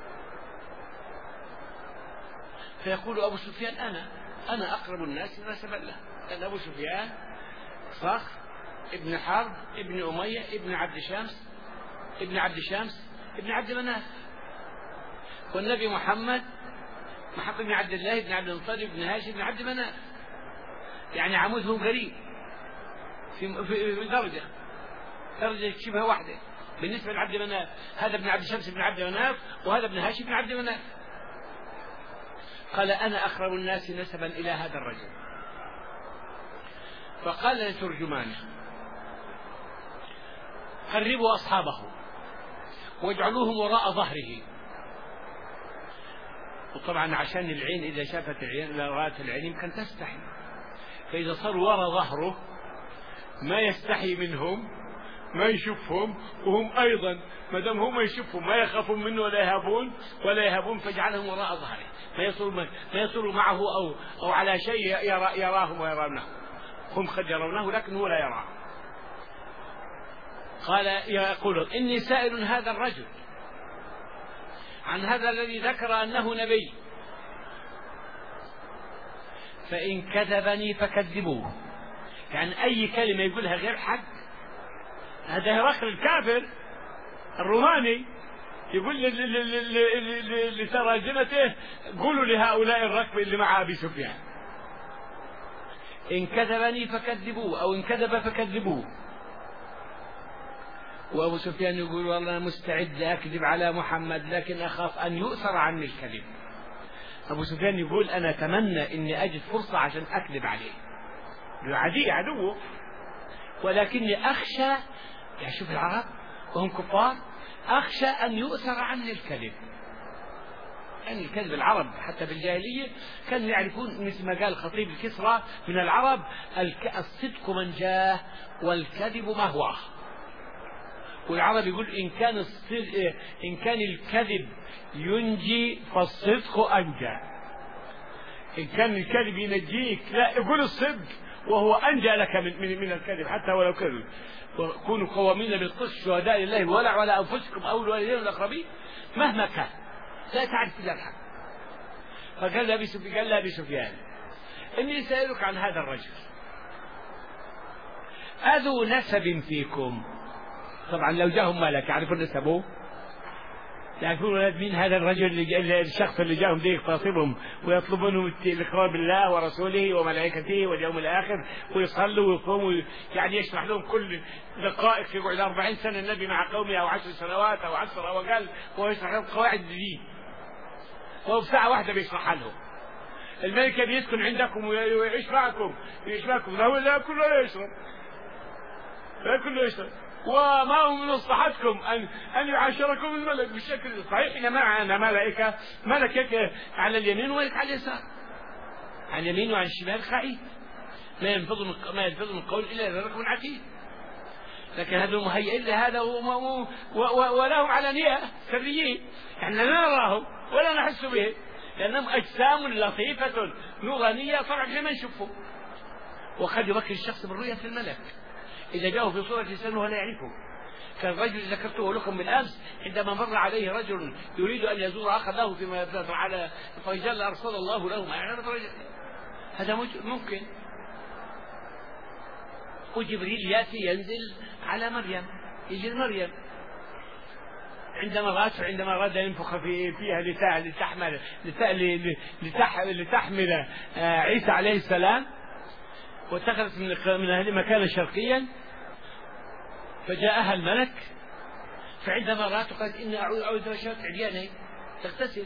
فيقول أبو سفيان أنا أقرب الناس نسبا له لأن أبو سفيان صخر ابن حرب ابن أمية ابن عبد شمس ابن عبد مناف والنبي محمد بن عبد الله بن عبد المطلب بن هاشم بن عبد مناف يعني عمودهم قريب في درجة شبه واحدة بالنسبة لعبد مناف. هذا ابن عبد شمس بن عبد مناف وهذا ابن هاشم بن عبد مناف. قال أنا أقرب الناس نسبا إلى هذا الرجل. فقال لترجمانه قربوا أصحابه واجعلوهم وراء ظهره. وطبعا عشان العين إذا شافت العين إذا رأت العين يمكن تستحي فإذا صاروا وراء ظهره ما يستحي منهم ما يشوفهم وهم أيضا ما دام هم يشوفهم ما يخافون منه ولا يهابون فاجعلهم وراء ظهره ما يصيروا معه أو على شيء يراهم ويرونه. هم قد يرونه لكن هو لا يراه. قال يقول إني سائل هذا الرجل عن هذا الذي ذكر أنه نبي فإن كذبني فكذبوه. يعني أي كلمة يقولها غير حق. هذا هرقل الكافر الروماني يقول لسراجنته قولوا لهؤلاء الركب اللي مع أبي سفيان إن كذبني فكذبوه أو إن كذب فكذبوه. وأبو سفيان يقول والله مستعد أكذب على محمد لكن أخاف أن يؤثر عني الكذب. أبو سفيان يقول أنا أتمنى إني أجد فرصة عشان أكذب عليه عدوه ولكني أخشى، يعني شوف العرب وهم كفار، أخشى أن يؤثر عني الكذب. يعني الكذب العرب حتى بالجاهلية كانوا يعرفون مثل ما قال خطيب الكسرى من العرب: الصدق منجاه والكذب مهواه. والعرب يقول إن كان الكذب ينجي فالصدق أنجى. إن كان الكذب ينجيك، لا، يقول الصدق وهو أنجى لك من الكذب حتى ولو كذب. وكونوا قوامين بالقسط شهداء لله ولا على أنفسكم أو الوالدين والأقربين مهما كان، لا تعرف إلا الحق. فقال لأبي سفيان: إني سألك عن هذا الرجل أذو نسب فيكم؟ طبعا لو جاهم ملك يعرفون نسبه، يعرفون مين هذا الرجل، الشخص اللي جاهم دي يغتصبهم ويطلبون الإقرار بالله ورسوله وملائكته واليوم الآخر ويصلوا ويصوموا، يعني يشرح لهم كل دقائق. يقعد 40 سنة النبي مع قومه أو 10 سنوات أو 10 أو أقل، ويشرح لهم قواعد الدين، وهو بساعة واحدة بيشرحها لهم. الملك بيسكن عندكم ويعيش معكم لا كله يشرب، وما هو من مصلحتكم أن يعاشركم الملك بالشكل الصحيح. إن معنا ملائكة، ملك على اليمين وملك على اليسار، عن اليمين وعن الشمال قعيد، ما يلفظ من قول إلا ركب عتيد. لكن هذا مهيئ لهذا ولهم علانية سريين، يعني لا نراهم ولا نحس به، لأنهم أجسام لطيفة نورانية طبعا لما نشوفه. وقد يمكن الشخص من رؤية الملك إذا جاءوا في صورة إنسان ولا يعرفه. كان رجل ذكرته لكم بالأمس عندما مر عليه رجل يريد أن يزور أخا له على فجل أرسل الله له ما يعرف رجل. هذا ممكن. وجبريل يأتي ينزل على مريم، يجي مريم عندما أراد أن ينفخ فيها لتحمل عيسى عليه السلام، واتخذت من هذه مكانا شرقيا، فجاءها الملك، فعندما رأته قالت: إني أعوذ بشرة عرياني تغتسل،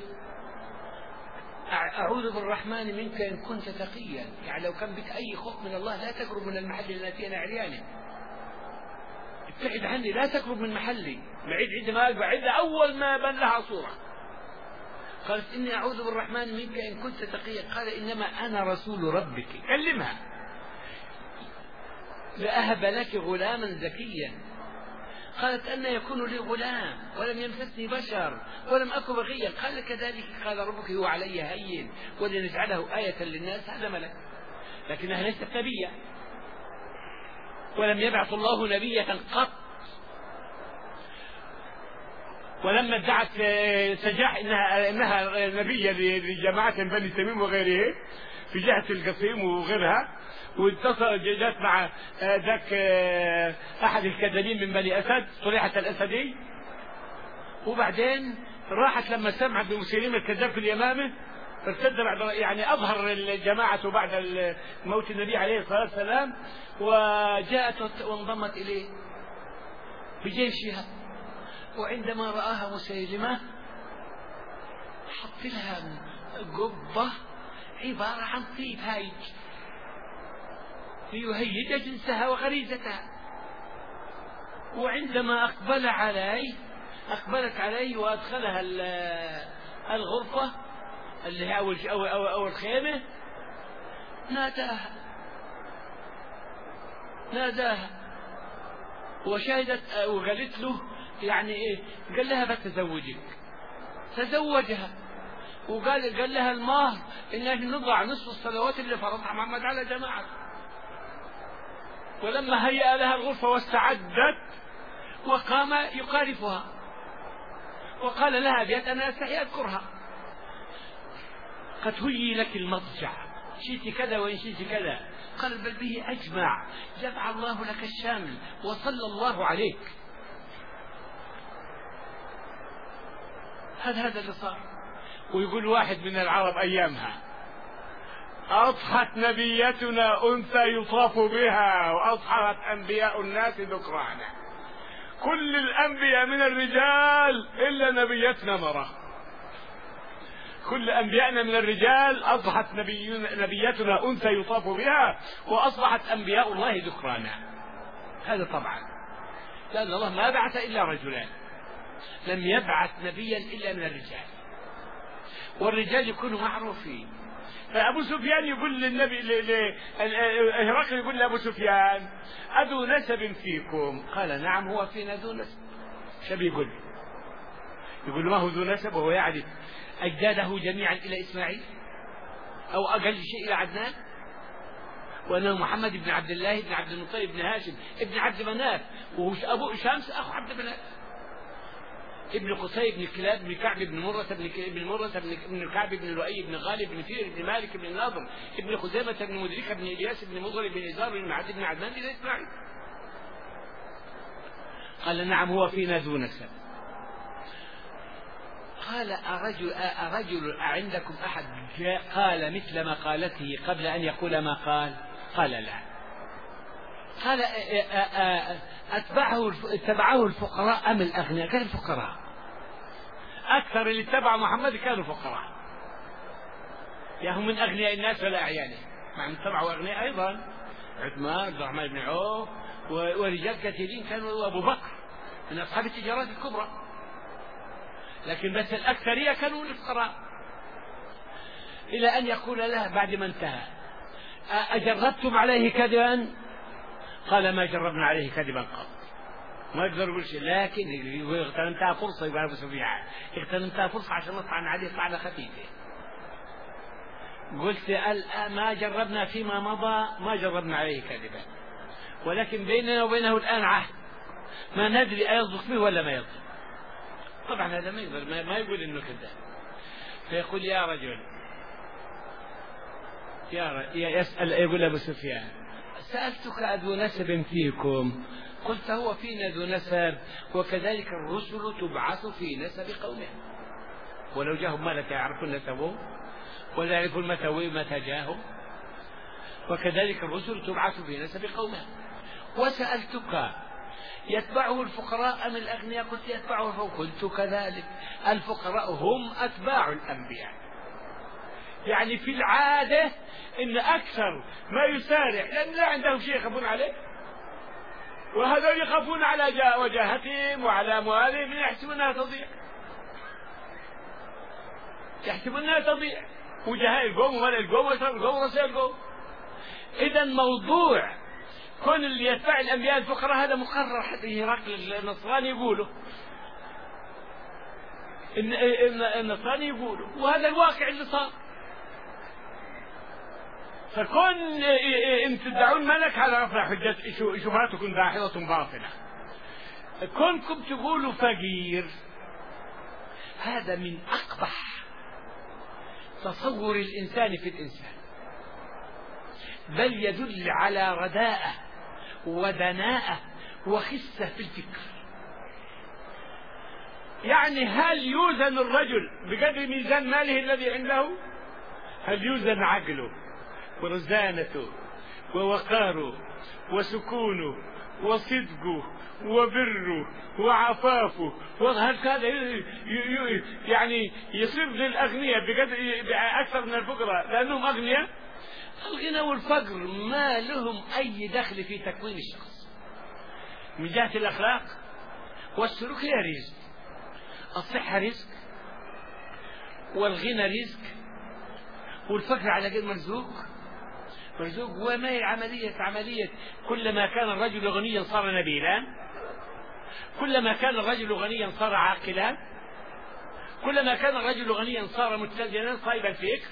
أعوذ بالرحمن منك إن كنت تقيا. يعني لو كان بك أي خوف من الله لا تقرب من المحل التي أنا عرياني، ابتعد عني، لا تقرب من محلي، بعيد عندما بعيد. أول ما بان لها صورة قالت: إني أعوذ بالرحمن منك إن كنت تقيا. قال: إنما أنا رسول ربك. كلمها: لأهب لك غلاما زكيا. قالت: أن يكون لي غلام ولم يمسسني بشر ولم أكن بغيا. قال: كذلك قال ربك هو علي هين ولنجعله آية للناس. هذا ملك، لكنها ليست نبية، ولم يبعث الله نبية قط. ولما ادعت سجاح إنها نبية لجماعة بني تميم وغيره في جهة القصيم وغيرها، واتصل جات مع ذاك أحد الكذابين من بني أسد، صليحة الأسدي، وبعدين راحت لما سمعت بمسيلمة الكذاب في اليمامة ارتد بعد، يعني أظهر الجماعة بعد موت النبي عليه الصلاة والسلام، وجاءت وانضمت إليه بجيشها. وعندما رآها مسيلمة حط لها قبة عبارة عن طيب هايج ليهيج جنسها وغريزتها. وعندما أقبلت عليه وأدخلها الغرفة اللي هي أو الخيمة، ناداها وشهدت وقالت له يعني إيه، قال لها بتزوجك، تزوجها، وقال لها المهر إن نضع نصف الصلوات اللي فرضها محمد على جماعة. ولما هيأ لها الغرفة واستعدت وقام يقارفها وقال لها: أبيت أنا أستحي أذكرها، قد هيي لك المضجع، شئت كذا وإن شئت كذا. قال: بل به أجمع، جمع الله لك الشامل وصلى الله عليك. هذا اللي صار. ويقول واحد من العرب أيامها: أضحت نبيتنا أنثى يطاف بها وأضحت أنبياء الناس ذكرانا. كل الأنبياء من الرجال إلا نبيتنا مرة. كل أنبيائنا من الرجال أضحت نبيتنا أنثى يطاف بها وأصبحت أنبياء الله ذكرانا. هذا طبعا، لأن الله ما بعث إلا رجلان، لم يبعث نبيا إلا من الرجال، والرجال يكونوا معروفين. فأبو سفيان يقول للنبي هرقل يقول لأبو سفيان أذو نسب فيكم؟ قال نعم هو فينا ذو نسب. شو بيقول؟ يقول ما هو ذو نسب وهو يعرف أجداده جميعا إلى إسماعيل أو أقل شيء إلى عدنان، وأنه محمد بن عبد الله بن عبد المطلب بن هاشم ابن عبد مناف، وأبو شمس أخو عبد مناف، ابن قصي بن كلاب بن كعب بن مرة بن كعب بن لؤي بن غالب بن فير بن مالك بن الناظر ابن خزيمة بن مدركة بن إلياس بن مضر بن إزار بن معد بن عدنان إلى إسماعيل. قال نعم هو فينا ذو نسب. قال أرجل عندكم أحد قال مثل مقالته قبل أن يقول ما قال؟ قال لا. قال اتبعه الفقراء أم الأغنياء؟ كانوا الفقراء، أكثر اللي اتبعوا محمد كانوا فقراء، يا هم من أغنياء الناس ولا أعيانهم، مع أن اتبعوا أغنياء أيضا، عثمان عبد الرحمن بن عوف ورجال كثيرين كانوا، أبو بكر من أصحاب التجارات الكبرى، لكن بس الأكثرية كانوا الفقراء. إلى أن يقول له بعد ما انتهى أجربتم عليه كذبا؟ قال ما جربنا عليه كذبا قط. ما يقدر يقول شيء، لكن اغتنمتها فرصة، يقول أبو سفيان اغتنمتها فرصة عشان نطعن عليه طعنة خفيفة. قلت ما جربنا فيما مضى، ما جربنا عليه كذبا، ولكن بيننا وبينه الآن عهد، ما ندري أيصدق فيه ولا ما يصدق. طبعا هذا ما يقدر ما يقول إنه كذاب. فيقول يا رجل يسأل، يقول أبو سفيان سألتك أذو نسب فيكم؟ قلت هو فينا ذو نسب، وكذلك الرسل تبعث في نسب قومهم، ولو جاءهم ملك يعرفون نسبهم ولا يعرفون متى جاءهم، وكذلك الرسل تبعث في نسب قومهم. وسألتك يتبعه الفقراء أم الأغنياء؟ قلت يتبعه، قلت كذلك الفقراء هم أتباع الأنبياء. يعني في العادة إن أكثر ما يسارع، لأن لا عندهم شيء يخافون عليه، وهذول يخافون على وجاهتهم وعلى أموالهم، يحسبون أنها تضيع، يحسبون أنها تضيع، وجهاء القوم وملأ القوم وشرب القوم ورسائل القوم. إذا موضوع كون اللي يتبع الأنبياء الفقراء هذا مقرر، حتى هرقل النصراني يقوله، النصراني يقوله، وهذا الواقع اللي صار. فكون ان تدعون ملك على رفع حجة شبهاتكم داحضة باطلة، كونكم تقولوا فقير، هذا من أقبح تصور الإنسان في الإنسان، بل يدل على رداءة ودناءة وخسة في الفكر. يعني هل يوزن الرجل بقدر ميزان ماله الذي عنده؟ هل يوزن عقله ورزانته ووقاره وسكونه وصدقه وبره وعفافه؟ وهكذا يعني يصير للأغنياء بقدر أكثر من الفقراء لأنهم أغنياء؟ الغنى والفقر ما لهم أي دخل في تكوين الشخص. من جهة الأخلاق والسلوك هي رزق، الصحة رزق، والغنى رزق، والفقر على قد مرزوق. وما هي عملية كلما كان الرجل غنيا صار نبيلا، كلما كان الرجل غنيا صار عاقلا، كلما كان الرجل غنيا صار متزنا صايب الفكر.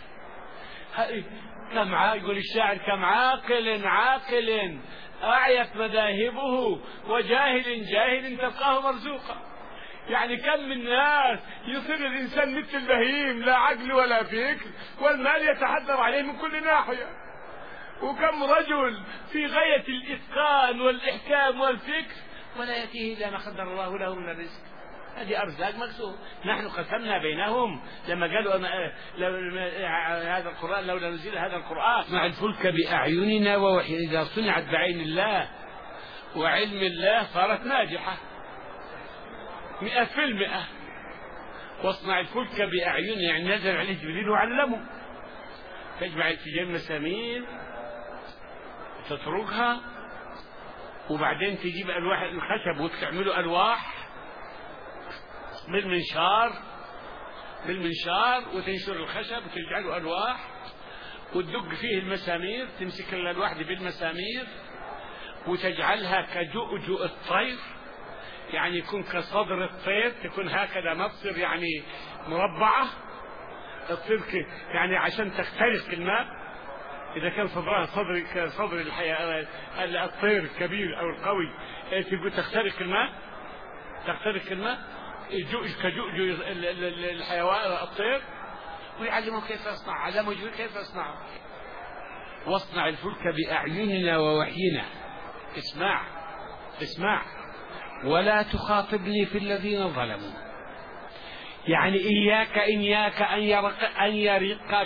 يقول الشاعر كم عاقل أعيت مذاهبه وجاهل تلقاه مرزوقا. يعني كم من ناس يصير الإنسان مثل البهيم، لا عقل ولا فكر، والمال يتحدر عليه من كل ناحية. وكم رجل في غاية الإتقان والإحكام والفكر ولا يأتيه إلا ما قدر الله له من الرزق. هذه أرزاق مقسوم. نحن قسمنا بينهم لما قالوا هذا القرآن لولا نزل هذا القرآن مع الفلك بأعيننا ووحي. إذا صنعت بعين الله وعلم الله صارت ناجحة 100%. واصنع الفلك بأعيننا يعني نزل عليه جبريل وعلمه. تجمع الفجر مسامير تتركها وبعدين تجيب ألواح الخشب وتعمله ألواح بالمنشار وتنشر الخشب وتجعله ألواح وتدق فيه المسامير، تمسك الألواح دي بالمسامير وتجعلها كجؤجؤ الطير، يعني يكون كصدر الطير، تكون هكذا ما تصير يعني مربعة الطير يعني عشان تخترق الماء. إذا كان صدرها كصدر الطير الكبير أو القوي تقول تخترق الماء كجؤجؤ الحيوان الطير. ويعلمه كيف يصنع، علمه كيف يصنعه. واصنع الفلك بأعيننا ووحينا. اسمع ولا تخاطبني في الذين ظلموا. يعني إياك أن يرق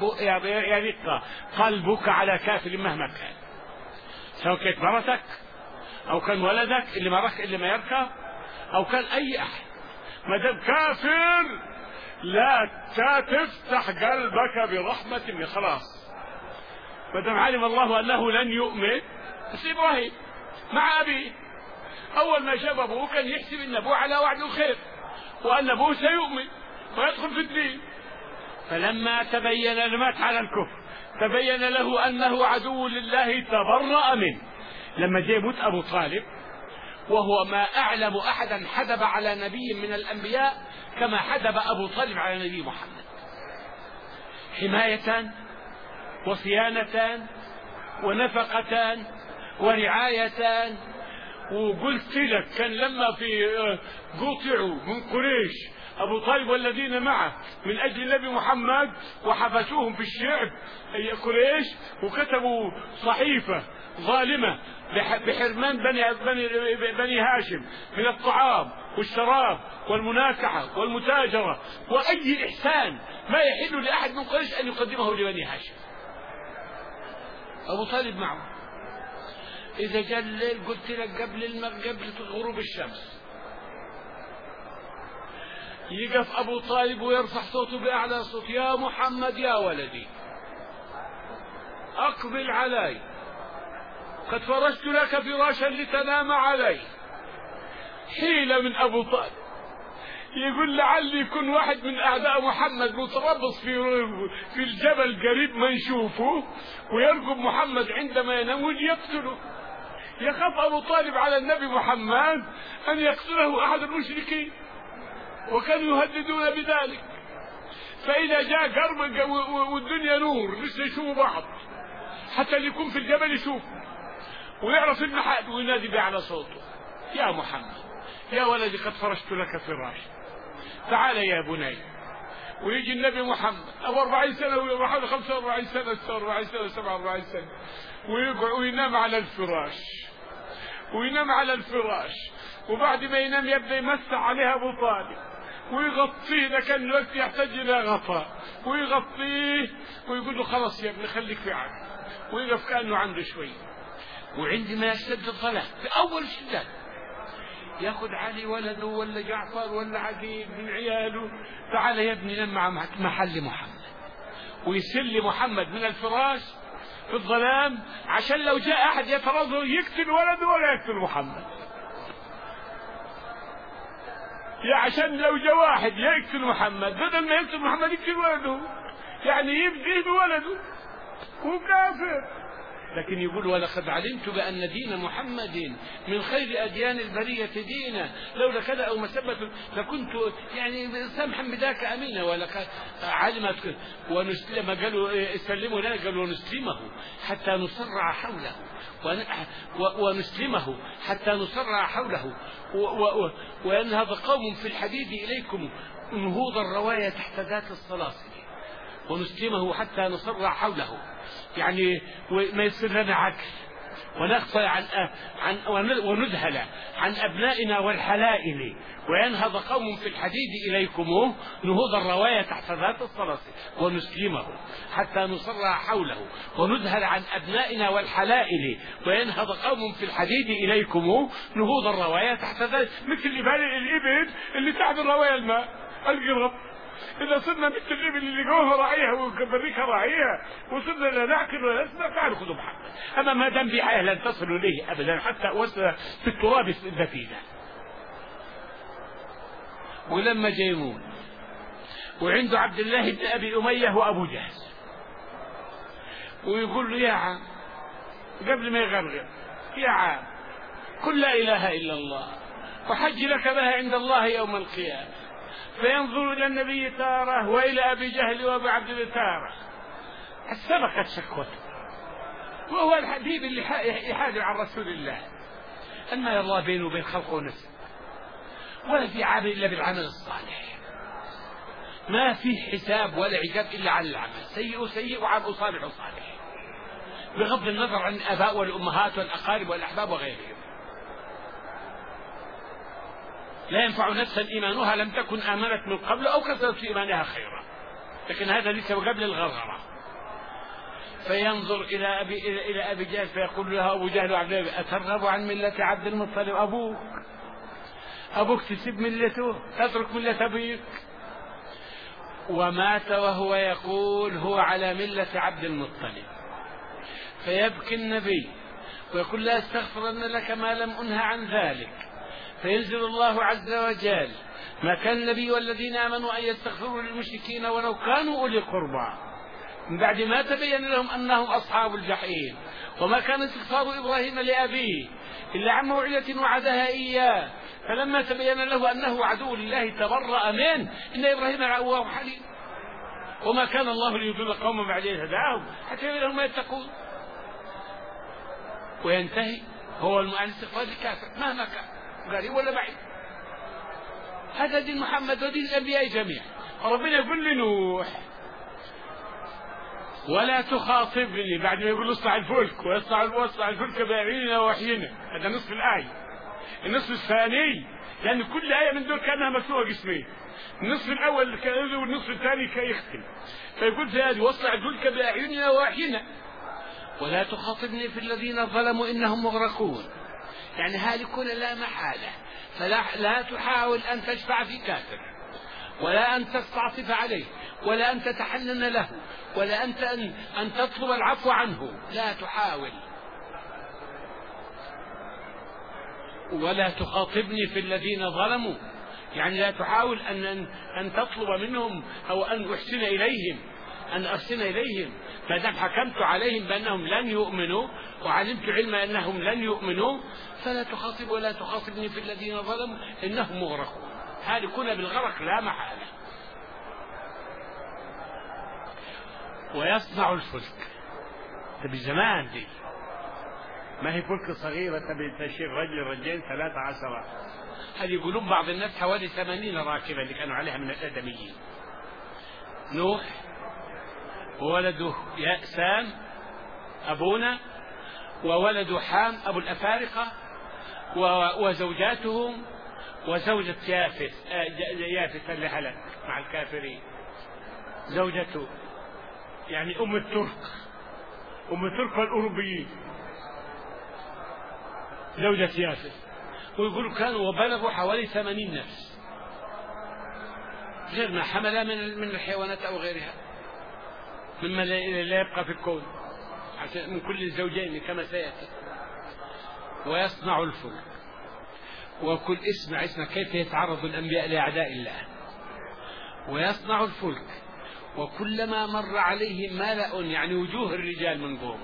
قلبك على كافر مهما كان، سواء كانت مرتك أو كان ولدك اللي ما يركب أو كان أي أحد، ما دام كافر لا تفتح قلبك برحمة الله. خلاص ما دام علم الله أنه لن يؤمن. بس إبراهيم مع أبيه أول ما شاف أبوه كان يحسب أن أبوه على وعد الخير وأن أبوه سيؤمن ويدخل في الدين، فلما تبين مات على الكفر تبين له أنه عدو لله تبرأ منه. لما جاء يموت أبو طالب وهو ما أعلم أحدا حدب على نبي من الأنبياء كما حدب أبو طالب على نبي محمد، حماية وصيانة ونفقة ورعاية. وقلت لك كان لما في قطعوا من قريش أبو طالب والذين معه من أجل النبي محمد وحبسوهم في الشعب قريش وكتبوا صحيفة ظالمة بحرمان بني هاشم من الطعام والشراب والمناكحة والمتاجرة وأي إحسان ما يحل لأحد من قريش أن يقدمه لبني هاشم. أبو طالب معه. إذا جاء الليل قلت لك قبل غروب الشمس يقف أبو طالب ويرفع صوته بأعلى صوت: يا محمد يا ولدي أقبل علي، قد فرشت لك فراشا لتنام عليه. حيلة من أبو طالب يقول لعل يكون واحد من أعداء محمد متربص في الجبل قريب ما نشوفه ويرقب محمد عندما ينام ويجي يقتله. يخاف أبو طالب على النبي محمد أن يقتله أحد المشركين وكانوا يهددون بذلك. فإذا جاء قرب والدنيا نور لسه يشوفوا بعض حتى اللي يكون في الجبل يشوف ويعرف المحاد وينادي بأعلى صوته: يا محمد يا ولدي قد فرشت لك فراش، تعال يا بني. ويجي النبي محمد أبو 40 سنة وحوالي 45 سنة 46 سنة 47 سنة وينام على الفراش وبعد ما ينام يبدأ يمسح عليها أبو طالب ويغطيه. إذا كان الوقت يحتاج إلى غطاء ويغطيه ويقول له: خلاص يا ابني خليك في عقل. ويقف كأنه عنده شوي. وعندما يشتد الظلام في أول شدة ياخذ علي ولده ولا جعفر ولا عقيل من عياله: تعال يا ابني نام مع محل محمد، ويسل محمد من الفراش في الظلام عشان لو جاء أحد يترضه يقتل ولده ولا يقتل محمد. عشان لو جاء واحد يقتل محمد بدل ما يقتل محمد يقتل ولده، يعني يبديه بولده وكافر. لكن يقول: ولقد علمت بأن دين محمد من خير أديان البرية دينا، لولا كذا أو مسبة لكنت يعني سمحا بذاك أمينا. ولقد علمت لما قالوا سلموا لنا قالوا: ونسلمه حتى نصرع حوله ونسلمه حتى نصرع حوله وينهض قوم في الحديد إليكم نهوض الرواية تحت ذات الصلاصل ونسلمه حتى نصرع حوله. يعني ما يصير لنا عكس ونخفى ونذهل عن أبنائنا والحلائل وينهض قوم في الحديد إليكم نهوض الرواية تحت ذات الصلاصل ونسلمه حتى نصرع حوله ونذهل عن أبنائنا والحلائل وينهض قوم في الحديد إليكم نهوض الرواية تحت ذات، مثل الإبل اللي تحت الرواية الماء القرب إذا صرنا مثل الإبل اللي جوها راعيها وكبريكها راعيها وصرنا لا نعقل ولا نسمع، تعالوا خذوا محمد. أما ما دام بحياة لن تصلوا إليه أبدا حتى وصل في التراب الدفينة. ولما جاء يموت وعنده عبد الله بن أبي أمية وأبو جهل، ويقول له يا عم قبل ما يغرغر، يا عم قل لا إله إلا الله وحج لك بها عند الله يوم القيامة. فينظر إلى النبي تارة وإلى أبي جهل وأبي عبد الله تارة، سبقت شكوته، وهو الحبيب اللي يحاجر عن رسول الله. أما يا الله بينه وبين خلقه ونفسه، ولا في عامل إلا بالعمل الصالح، ما في حساب ولا عقاب إلا على العمل، سيء سيء وعمل صالح صالح، بغض النظر عن الآباء والأمهات والأقارب والأحباب وغيرهم. لا ينفع نفسا إيمانها لم تكن آمنت من قبل أو كسبت في إيمانها خيرا، لكن هذا ليس قبل الغرغرة. فينظر إلى أبي جهل فيقول له أبو جهل وعبد الله أترغب عن ملة عبد المطلب؟ أبوك تسب ملته، تترك ملة أبيك. ومات وهو يقول هو على ملة عبد المطلب. فيبكي النبي ويقول لا استغفرن لك ما لم أنه عن ذلك. فينزل الله عز وجل ما كان النبي والذين آمنوا أن يستغفروا للمشركين ولو كانوا أولي قربى من بعد ما تبين لهم أنهم أصحاب الجحيم. وما كان استغفار إبراهيم لأبيه إلا عن موعدة وعدها إياه، فلما تبين له أنه عدو لله تبرأ منه، إن إبراهيم لأواه حليم. وما كان الله ليضل قوما بعد إذ هداهم حتى يبين لهم ما يتقون. وينتهي هو الاستغفار الكافر مهما كان قريب ولا بعيد. هذا دين محمد ودين الأنبياء جميعا. وربنا يقول لنوح ولا تخاطبني بعد ما يقول اصنع الفلك واصنع الفلك بأعيننا ووحينا. هذا نصف الآية. النصف الثاني لأن كل آية من دول كانها مكتوبة قسمين، النصف الأول كان والنصف الثاني كيختم. فيقول في هذه واصنع الفلك بأعيننا ووحينا ولا تخاطبني في الذين ظلموا إنهم مغرقون، يعني هالكون لا محالة. فلا تحاول أن تشفع في كافر، ولا أن تستعطف عليه، ولا أن تتحنن له، ولا أنت أن تطلب العفو عنه. لا تحاول. ولا تخاطبني في الذين ظلموا، يعني لا تحاول أن تطلب منهم أو أن أحسن إليهم ما دام حكمت عليهم بأنهم لن يؤمنوا وعلمت علم أنهم لن يؤمنوا. فلا تخاطب ولا تخاطبني في الذين ظلموا إنهم مغرقون، هالكون بالغرق لا محالة. ويصنع الفلك. طب زمان دي ما هي فلك صغيرة بتشيل رجلين 13. هذه يقولون بعض الناس حوالي 80 راكبة اللي كانوا عليها من الآدميين. نوح وولده سام أبونا، وولده حام أبو الأفارقة، وزوجاتهم، وزوجة يافث اللي هلك مع الكافرين، زوجته يعني أم الترك والأوروبيين، زوجة يافث. ويقولوا كانوا وبلغوا حوالي 80 نفس، غير ما حمل من الحيوانات أو غيرها مما لا يبقى في الكون من كل الزوجين كما سيأتي. ويصنع الفلك. وكل اسمع كيف يتعرض الأنبياء لأعداء الله. ويصنع الفلك وكلما مر عليه ملأ، يعني وجوه الرجال من قوم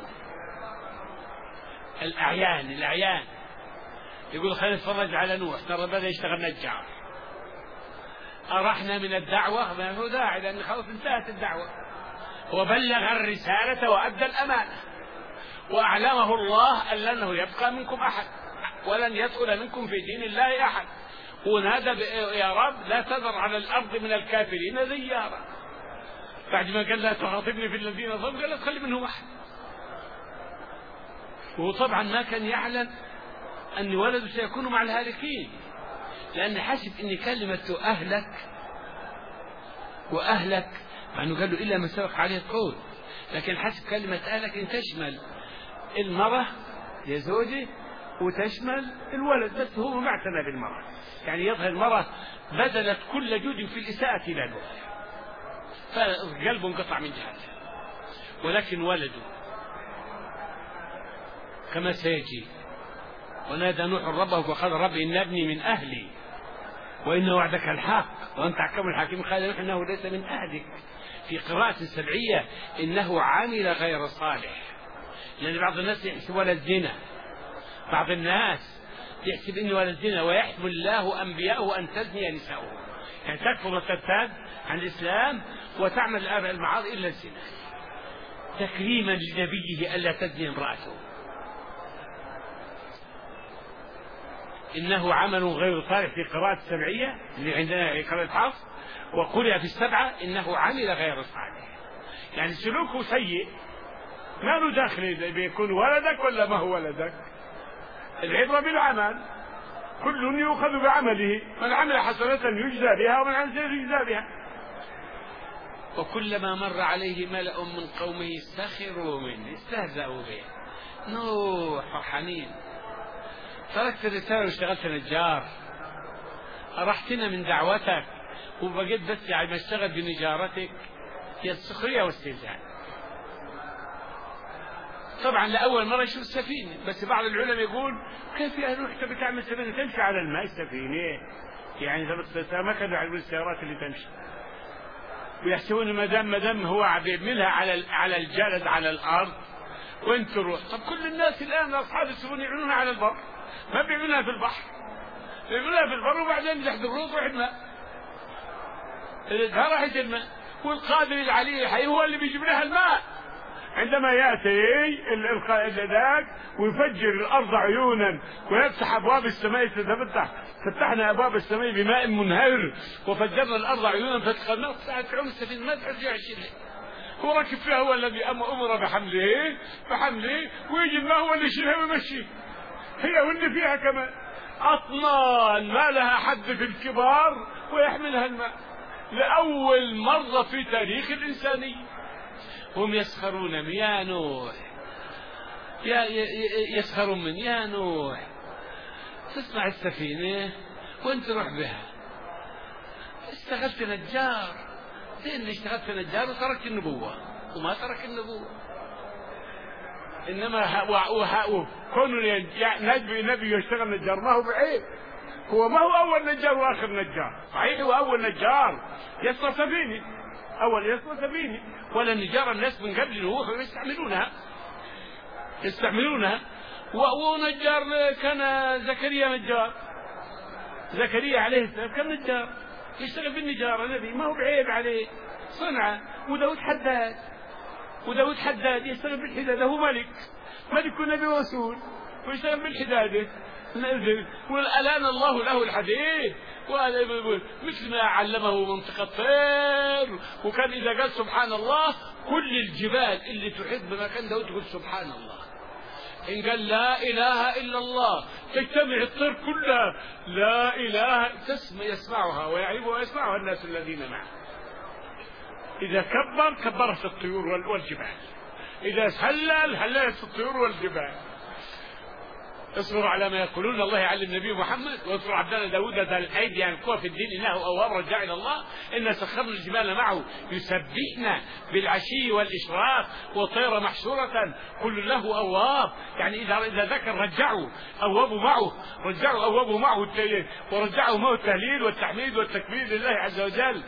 الأعيان يقول خلينا نتفرج على نوح ترى بدأ يشتغل نجار. أرحنا من الدعوة ما هو داعي لأن خلاص انتهت الدعوة، وبلغ الرسالة وأدى الأمانة، وأعلمه الله أن لن يبقى منكم أحد ولن يدخل منكم في دين الله أحد. ونادى يا رب لا تذر على الأرض من الكافرين ديارا. بعد ما قال لا تخاطبني في الذين ظلموا قال لا تخلي منهم أحد. وطبعا ما كان يعلم أن ولده سيكون مع الهالكين، لأن حسب أن كلمة أهلك مع أنه قال له إلا ما سبق عليه القول، لكن حسب كلمة أهلك أن تشمل المرأة يا زوجي وتشمل الولد، بس هو ما اعتنى بالمرأة، يعني يظهر المرأة بذلت كل جهد في الإساءة إلى نوح فقلبه انقطع من جهته. ولكن ولده كما سيجي، ونادى نوح ربه فقال رب إن ابني من أهلي وإن وعدك الحق وأنت أحكم الحاكمين. قال نوح إنه ليس من أهلك. في قراءة سبعية إنه عمل غير صالح، لأن بعض الناس يحسب ولد زنا، بعض الناس يحسب إنه ولد زنا ويحسب الله أنبياءه أن تزني نساؤه، يعني تكفر وترتد عن الإسلام وتعمل المعاصي إلا الزنا، تكريما لنبيه ألا تزني امرأته. إنه عمل غير صالح في قراءة السبعية اللي عندنا قراءة حفص، وقرئ في السبعة إنه عمل غير صالح، يعني سلوكه سيء. ما له داخل بيكون ولدك ولا ما هو ولدك، العبرة بالعمل، كل يؤخذ بعمله، من عمل حسنة يجزى بها ومن عمل سيئة يجزى بها. وكلما مر عليه ملأ من قومه سخروا منه استهزأوا به. نوح وحنين، تركت الرسالة واشتغلت نجار، أرحتنا من دعوتك وبقيت بس يعني بشتغل بنجارتك، هي السخرية والاستهزاء. طبعا لأول مرة يشوف السفينة، بس بعض العلماء يقول كيف يا نوح تبي تعمل سفينة تمشي على الماء؟ السفينة يعني ما كانوا يعرفون السيارات اللي تمشي، ويحسبون ما دام هو بيعملها على الجلد على الأرض وين تروح. طب كل الناس الآن أصحاب السفن يعملونها على البر، ما بيعملونها في البحر، بيعملونها في البر وبعدين تحت روح الماء، إذا راحت الماء، والقادر العلي حي هو اللي بيجيب لها الماء. عندما يأتي ذاك ويفجر الأرض عيونا ويفتح أبواب السماء، فتحنا أبواب السماء بماء منهمر وفجرنا الأرض عيونا فتقلنا ساعة عم السفينة ما ترجع يشيلها، هو ركب فيها، هو الذي أمر بحمله ويجي الماء هو اللي يشيلها ويمشي. هي واللي فيها كمان أطنان ما لها حد في الكبار ويحملها الماء لأول مرة في تاريخ الإنسانية. هم يسخرون من يا نوح، يسخرون من يا نوح تصنع السفينة وانت روح بها، اشتغلت نجار، لأن اشتغلت نجار وتركت النبوة وما ترك النبوة. إنما كون نبي يشتغل نجار ما هو بعيب، هو ما هو أول نجار وآخر نجار، صحيح هو أول نجار يصنع سفينة، أول يصنع سفينة، ولا نجار الناس من قبل نوح يستعملونها. ونجار كان زكريا عليه السلام كان نجار يشتغل بالنجارة، نبي ما هو بعيب عليه صنعة. وداود حداد يشتغل بالحدادة، هو ملك ونبي ورسول ويشتغل بالحدادة. والآن الله له الحديد، مثل ما علمه منطقة طير، وكان إذا قال سبحان الله كل الجبال اللي تحيط بمكان داود تقول سبحان الله، إن قال لا إله إلا الله تجتمع الطير كلها لا إله يسمعها ويعرفها ويسمعها الناس الذين معه. إذا كبرت الطيور والجبال، إذا هللت الطيور والجبال. اصبروا على ما يقولون، الله يعلم النبي محمد واذكر عبدنا داود ذا الأيدي، يعني القوة في الدين إنه أواب رجاع إلى الله، إن سخرنا الجبال معه يسبحنا بالعشي والإشراق والطير محشورة كل له أواب، يعني إذا ذكر رجعوا أوابوا معه ورجعوا معه التهليل والتحميد والتكبير لله عز وجل.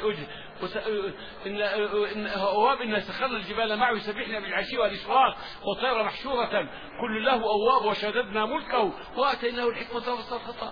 أواب إن سخرنا الجبال معه يسبحنا بالعشي والإشراق والطير محشورة كل له أواب وشددنا ملكه وآتيناه الحكمة وفصل الخطاب.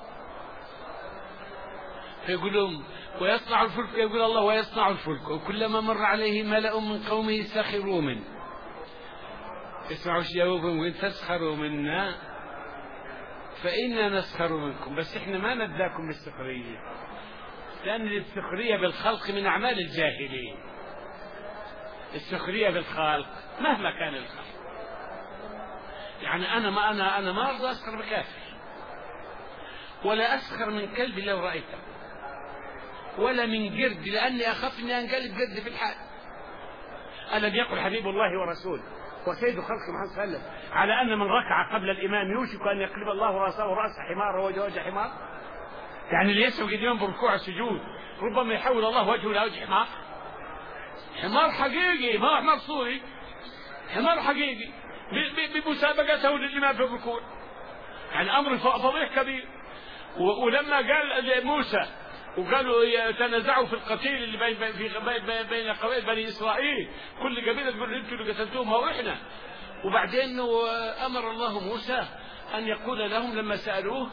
فيقولون ويصنع الفلك، يقول الله ويصنع الفلك وكلما مر عليه ملأ من قومه سخروا منه. اسمعوا جوابهم وإن تسخروا منا فإنا نسخر منكم، بس إحنا ما نداكم بالسخرية، لأن السخرية بالخلق من أعمال الجاهلين. السخرية بالخلق مهما كان الخلق، يعني أنا ما أرضى أسخر بكافر، ولا أسخر من كلب لو رأيته، ولا من قرد لأني أخاف أني أنقلب قرد في الحال. ألم يقل حبيب الله ورسوله وسيد خلق محمد صلى الله عليه وسلم على أن من ركع قبل الإمام يوشك أن يقلب الله رأسه رأس حمار ووجه حمار؟ يعني اللي يسوي الإمام بركوع السجود ربما يحول الله وجهه إلى وجه حمار. حمار حقيقي، ما هو حمار صوري، حمار حقيقي بمسابقته للإمام في الركوع. يعني أمر فضيح كبير. ولما قال موسى وقالوا يتنازعوا في القتيل اللي بين قبائل بني إسرائيل، كل قبيلة تقول انتوا اللي قتلتوهم هو إحنا. وبعدين أمر الله موسى أن يقول لهم لما سألوه،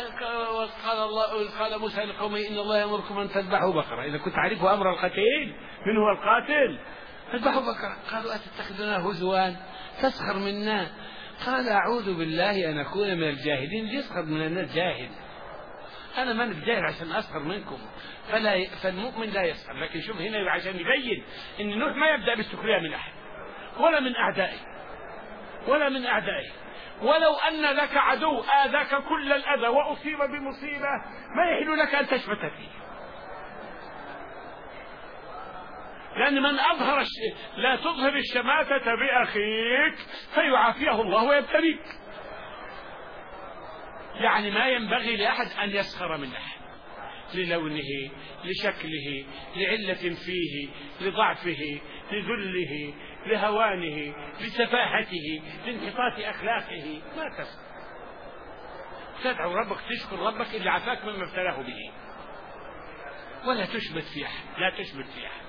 قال موسى لقومه إن الله يأمركم أن تذبحوا بقرة. إذا كنت تعرفوا أمر القتيل من هو القاتل، تذبحوا بقرة. قالوا أتتخذنا هزوا تسخر منا؟ قال أعوذ بالله أن أكون من الجاهلين. يسخر من الناس جاهل، أنا ما جاهل عشان أسخر منكم. فالمؤمن لا يسخر. لكن شوف هنا عشان يبين أن نوح ما يبدأ بالسخرية من أحد ولا من أعدائه ولا من أعدائه. ولو أن لك عدو آذاك كل الأذى وأصيب بمصيبة ما يحل لك أن تشمت فيه، لأن من أظهر لا تظهر الشماتة بأخيك فيعافيه الله ويبتليك. يعني ما ينبغي لأحد أن يسخر من أحد للونه، لشكله، لعلة فيه، لضعفه، لذله، لهوانه، لسفاهته، لانحطاط أخلاقه. ما تسخر. تدعو ربك، تشكر ربك اللي عافاك مما ابتلاه به، ولا تشمت في أحد. لا تشمت في أحد،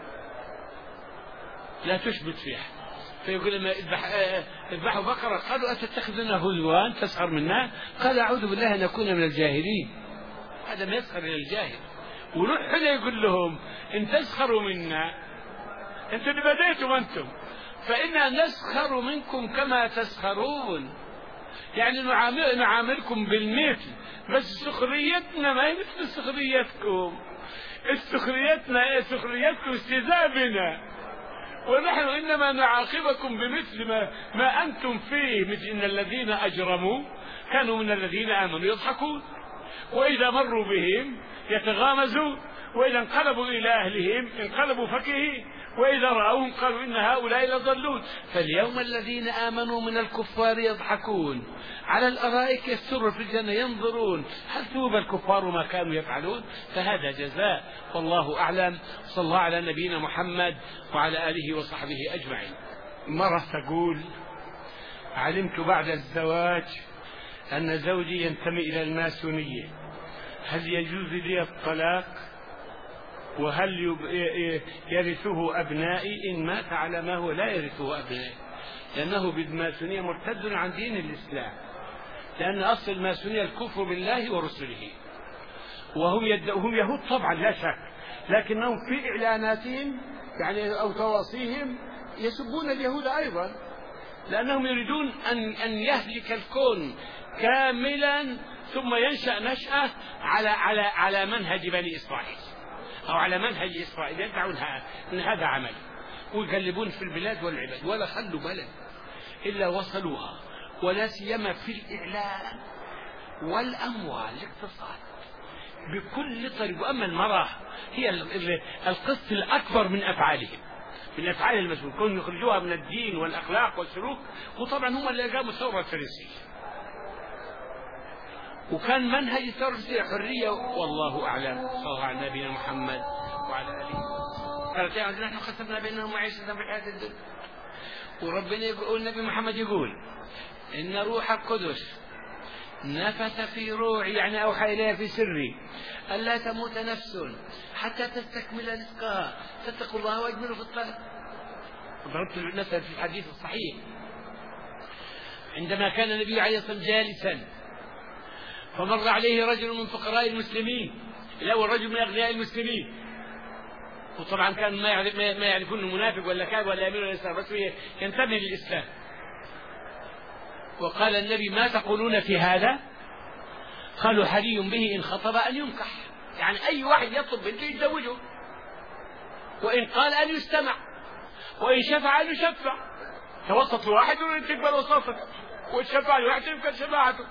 لا تشمت في أحد. فيقول لما اذبحوا بقرة قالوا أتتخذنا هزوا تسخر منا؟ قال أعوذ بالله أن أكون من الجاهلين. هذا ما يسخر إلى الجاهل. ونوح هنا يقول لهم إن تسخروا منا، أنتم اللي بديتم أنتم، فإنا نسخر منكم كما تسخرون. يعني نعاملكم بالمثل، بس سخريتنا ما هي مثل سخريتكم. سخريتكم استهزاء بنا، ونحن إنما نعاقبكم بمثل ما أنتم فيه. مثل إن الذين أجرموا كانوا من الذين آمنوا يضحكون، وإذا مروا بهم يتغامزون، وإذا انقلبوا إلى أهلهم انقلبوا فكهين، وإذا رأوهم قالوا إن هؤلاء لضالون. فاليوم الذين آمنوا من الكفار يضحكون على الأرائك يسرون في الجنة ينظرون هل ثوب الكفار ما كانوا يفعلون. فهذا جزاء، والله أعلم. صلى الله على نبينا محمد وعلى آله وصحبه أجمعين. مرة تقول علمت بعد الزواج أن زوجي ينتمي إلى الماسونية، هل يجوز لي الطلاق؟ وهل يرثه أبنائي؟ إن مات على ما هو لا يرثه أبنائي، لأنه بالماسونية مرتد عن دين الإسلام، لأن أصل الماسونية الكفر بالله ورسله. وهم يهود طبعا لا شك، لكنهم في إعلاناتهم يعني أو تواصيهم يسبون اليهود أيضا، لأنهم يريدون أن يهلك الكون كاملا ثم ينشأ نشأة على منهج بني إسرائيل أو على منهج إسرائيل. يدعون أن هذا عمل، ويقلبون في البلاد والعباد، ولا خلوا بلد إلا وصلوها، ولا سيما في الإعلام والأموال الاقتصاد بكل طريق. وأما المرأة هي القسط الأكبر من أفعالهم، من أفعال المسؤولين، كون يخرجوها من الدين والأخلاق والسلوك. وطبعا هم اللي قاموا الثورة الفرنسية، وكان منهج الثورة الفرنسية حرية. والله أعلم. صلى الله على نبينا محمد وعلى آله. قالت نحن خسفنا بينهم معيشة في الحياة الدنيا. وربنا يقول، النبي محمد يقول إن روح القدس نفث في روعي، يعني أوحى إليها في سري، ألا تموت نفس حتى تستكمل رزقها فاتقوا الله واجملوا في الطلب. ضربت المثل في الحديث الصحيح عندما كان النبي عليه الصلاة والسلام جالسا فمر عليه رجل من فقراء المسلمين، الأول رجل من أغنياء المسلمين، وطبعا كان ما يعرفون منافق ولا كاذب ولا يمين ولا يسار، بس ينتمي للإسلام. وقال النبي ما تقولون في هذا؟ قالوا حري به إن خطب أن ينكح، يعني أي واحد يطلب بنته يتزوجه، وإن قال أن يستمع، وإن شفع أن يشفع. توسط واحد تقبل وساطته، والشفاعة واحد تقبل شفاعته.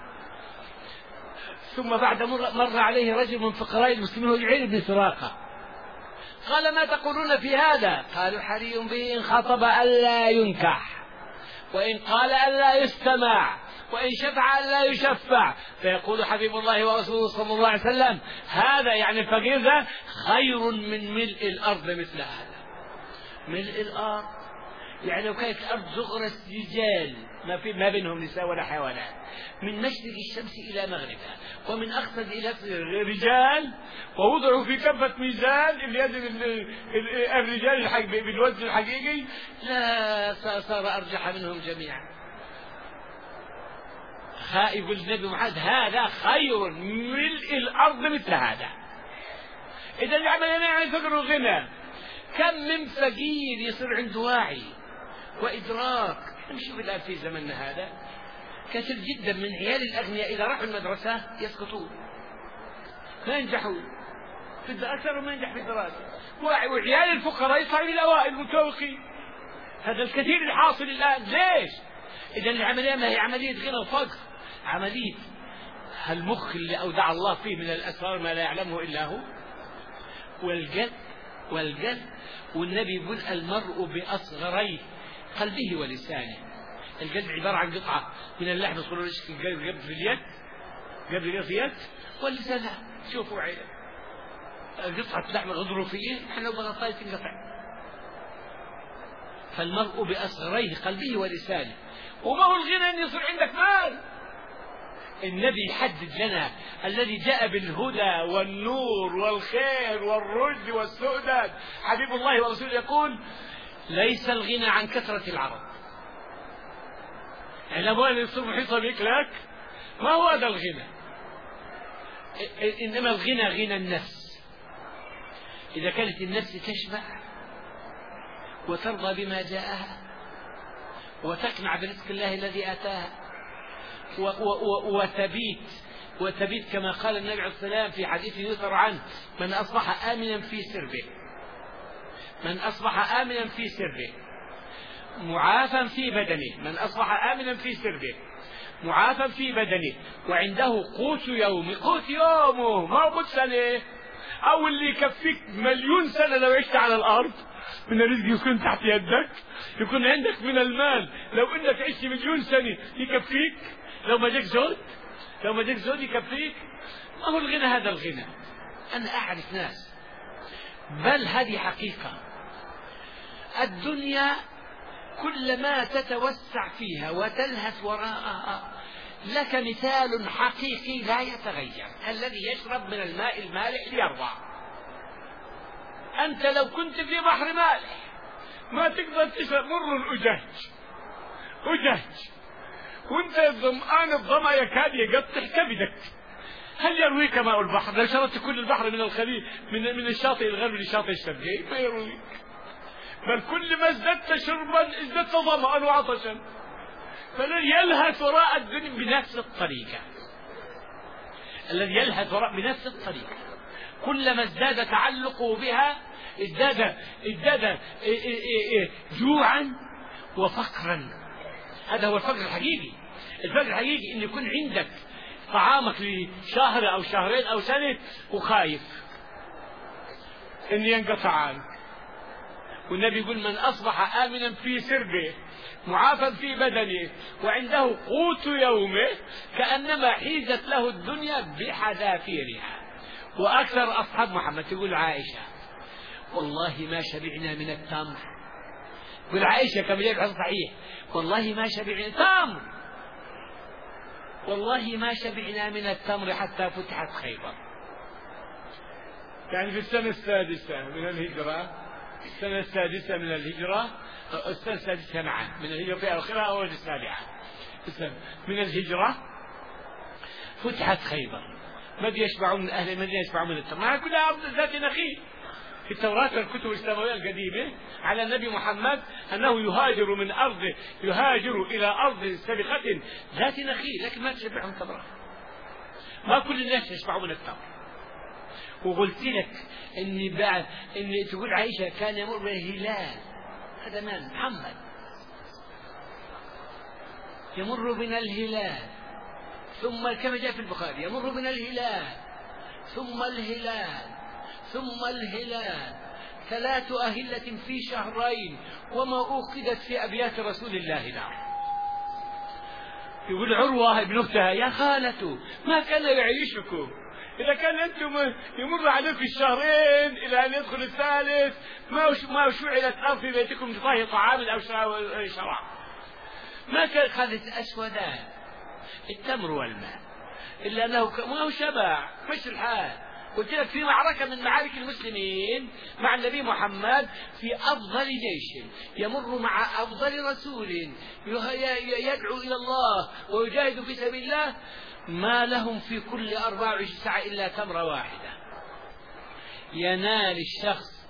ثم بعد مر عليه رجل من فقراء المسلمين ويعير بن سراقة، قال ما تقولون في هذا؟ قالوا حري به إن خطب ألا ينكح، وإن قال ألا يستمع، وإن شفع ألا يشفع. فيقول حبيب الله ورسوله صلى الله عليه وسلم هذا يعني الفقير ذا خير من ملء الأرض مثل هذا. ملء الأرض. يعني لو كانت الأرض زغرة رجال ما بينهم نساء ولا حيوانات، من مشرق الشمس إلى مغربها ومن أقصى إلى رجال، ووضعوا في كفة ميزان اللي يزن الرجال بالوزن الحقيقي، لا صار أرجح منهم جميعا. يقول النبي محمد هذا خير ملء الأرض مثل هذا. إذا اللي عملنا يعني فقر وغنى. كم من فقير يصير عنده وعي وإدراك. نشوف الآن في زمننا هذا كثير جدا من عيال الأغنياء إذا راحوا المدرسة يسقطون، ما ينجحون في الدراسة وما ينجح في الدراسة، وعيال الفقراء يطلعوا للأوائل المتفوقين. هذا الكثير الحاصل الآن. ليش؟ إذا العملية ما هي عملية غنى وفقر، عملية المخ اللي أودع الله فيه من الأسرار ما لا يعلمه إلا هو، والقلب. والنبي يقول المرء بأصغريه قلبه ولسانه. القلب عبارة عن قطعة من اللحم صورة قبل في اليد، واللسان شوفوا قطعة لحم غضروفية احنا لو بغطاية تنقطع. فالمرء بأصغريه قلبه ولسانه. وما هو الغنى أن يصير عندك مال؟ النبي يحدد لنا الذي جاء بالهدى والنور والخير والرشد والسؤدد حبيب الله ورسوله يقول ليس الغنى عن كثرة العرض. يعني أبوان يصير محيطا بك لك، ما هو هذا الغنى، إنما الغنى غنى النفس. إذا كانت النفس تشبع وترضى بما جاءها وتقنع برزق الله الذي آتاها وتبيت كما قال النبي عليه الصلاة والسلام في حديث يذكر عنه من أصبح آمنا في سربه معافا في بدنه، من أصبح آمنا في سربه معافا في بدنه وعنده قوت يومه ما هو سنة أو اللي يكفيك 1,000,000 سنة لو عشت على الأرض من الرزق يكون تحت يدك، يكون عندك من المال لو انك عشت 1,000,000 سنة يكفيك، لو ما جاك زود يكفيك. ما هو الغنى هذا الغنى؟ أنا أعرف ناس، بل هذه حقيقة، الدنيا كلما تتوسع فيها وتلهث وراءها لك مثال حقيقي لا يتغير، الذي يشرب من الماء المالح ليرضى. أنت لو كنت في بحر مالح ما تقدر تشرب مر الأجاج وانت ظمآن الظمأ يكاد يقطع كبدك. هل يرويك ماء البحر؟ لو شربت كل البحر من الخليج من الشاطئ الغربي للشاطئ الشرقي ما يرويك، بل كل ما ازددت شربا ازددت ظمأ وعطشا. فالذي يلهث وراء الدنيا بنفس الطريقة، بنفس الطريقة كلما ازداد تعلقه بها ازداد جوعا وفقرا. هذا هو الفقر الحقيقي. الفقر الحقيقي ان يكون عندك طعامك لشهر او شهرين او سنة وخايف ان ينقطع عنك. والنبي يقول من اصبح امنا في سربه معافا في بدنه وعنده قوت يومه كأنما حيزت له الدنيا بحذافيرها. واكثر اصحاب محمد تقول عائشة والله ما شبعنا من التمر. تقول عائشة كما جاء في الحديث الصحيح والله ما شبعنا تمر، والله ما شبعنا من التمر حتى فتحت خيبر. يعني في السنة السادسة من الهجرة، السنة السادسة من الهجرة، السنة السادسة نعم من الهجرة في آخرها أو السابعة من الهجرة فتحت خيبر. ما يشبعون من أهل المدينة يشبعون من التمر، كلها أرض ذات نخيل. في التوراة والكتب السماوية القديمة على النبي محمد أنه يهاجر إلى أرض سبخة ذات نخيل، لكن ما تشبعهم تمرة. ما كل الناس يشبعون من التمر. وقلت لك إن تقول عائشة كان يمر بالهلال، هذا من محمد يمر بنا الهلال ثم كما جاء في البخاري يمر بنا الهلال ثم الهلال 3 أهلة في شهرين وما أوقدت في أبيات رسول الله نار. يقول عروة ابن أختها يا خالة ما كان يعيشكم إذا كان أنتم يمر عليكم الشهرين إلى أن يدخل الثالث ما شعلت نار في بيتكم لطهي طعام أو شراب. ما كان خالد أسودان التمر والماء إلا أنه ما هو شبع مش الحال. قلت لك في معركة من معارك المسلمين مع النبي محمد في أفضل جيش يمر مع أفضل رسول يدعو إلى الله ويجاهد في سبيل الله، ما لهم في كل 24 ساعة إلا تمرة واحدة ينال الشخص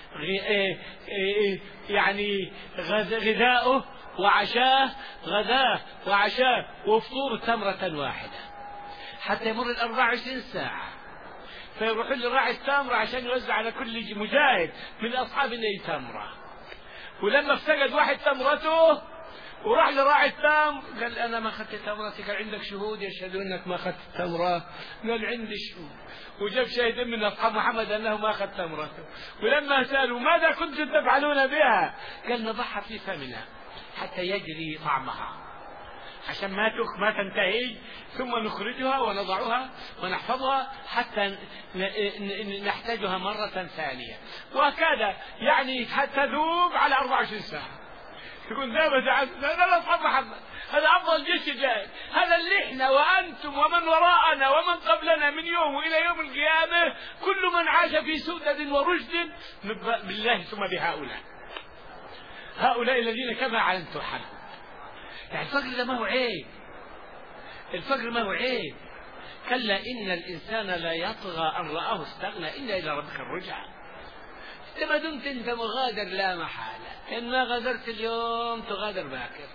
يعني غذاؤه وعشاه، غذاه وعشاه وفطور تمرة واحدة حتى يمر 24 ساعة، فيروح لراعي التمرة عشان يوزع على كل مجاهد من أصحاب النبي تمرة. ولما افتقد واحد تمرته وراح لراعي التمر قال أنا ما أخذت تمرتي. قال عندك شهود يشهدون أنك ما أخذت التمرة؟ قال عندي شهود. وجاب شاهدين من أصحاب محمد أنه ما أخذ تمرته. ولما سألوا ماذا كنتم تفعلون بها؟ قال نضعها في فمنا حتى يجري طعمها عشان ما تنتهي، ثم نخرجها ونضعها ونحفظها حتى نحتاجها مرة ثانية. وهكذا يعني حتى ذوب على 24 ساعة. تكون ذابت هذا أصحاب محمد، هذا أفضل جيش جاي، هذا اللي احنا وأنتم ومن وراءنا ومن قبلنا من يوم وإلى يوم القيامة كل من عاش في سؤدد ورشد بالله ثم هؤلاء الذين كما علمت عنهم. يعني الفقر ده ما هو عيب، الفقر ما هو عيب. كلا إن الإنسان لا يطغى أن رآه استغنى إلا إلى ربك الرجعى. ما دمت أنت مغادر لا محالة، إن ما غادرت اليوم تغادر باكر.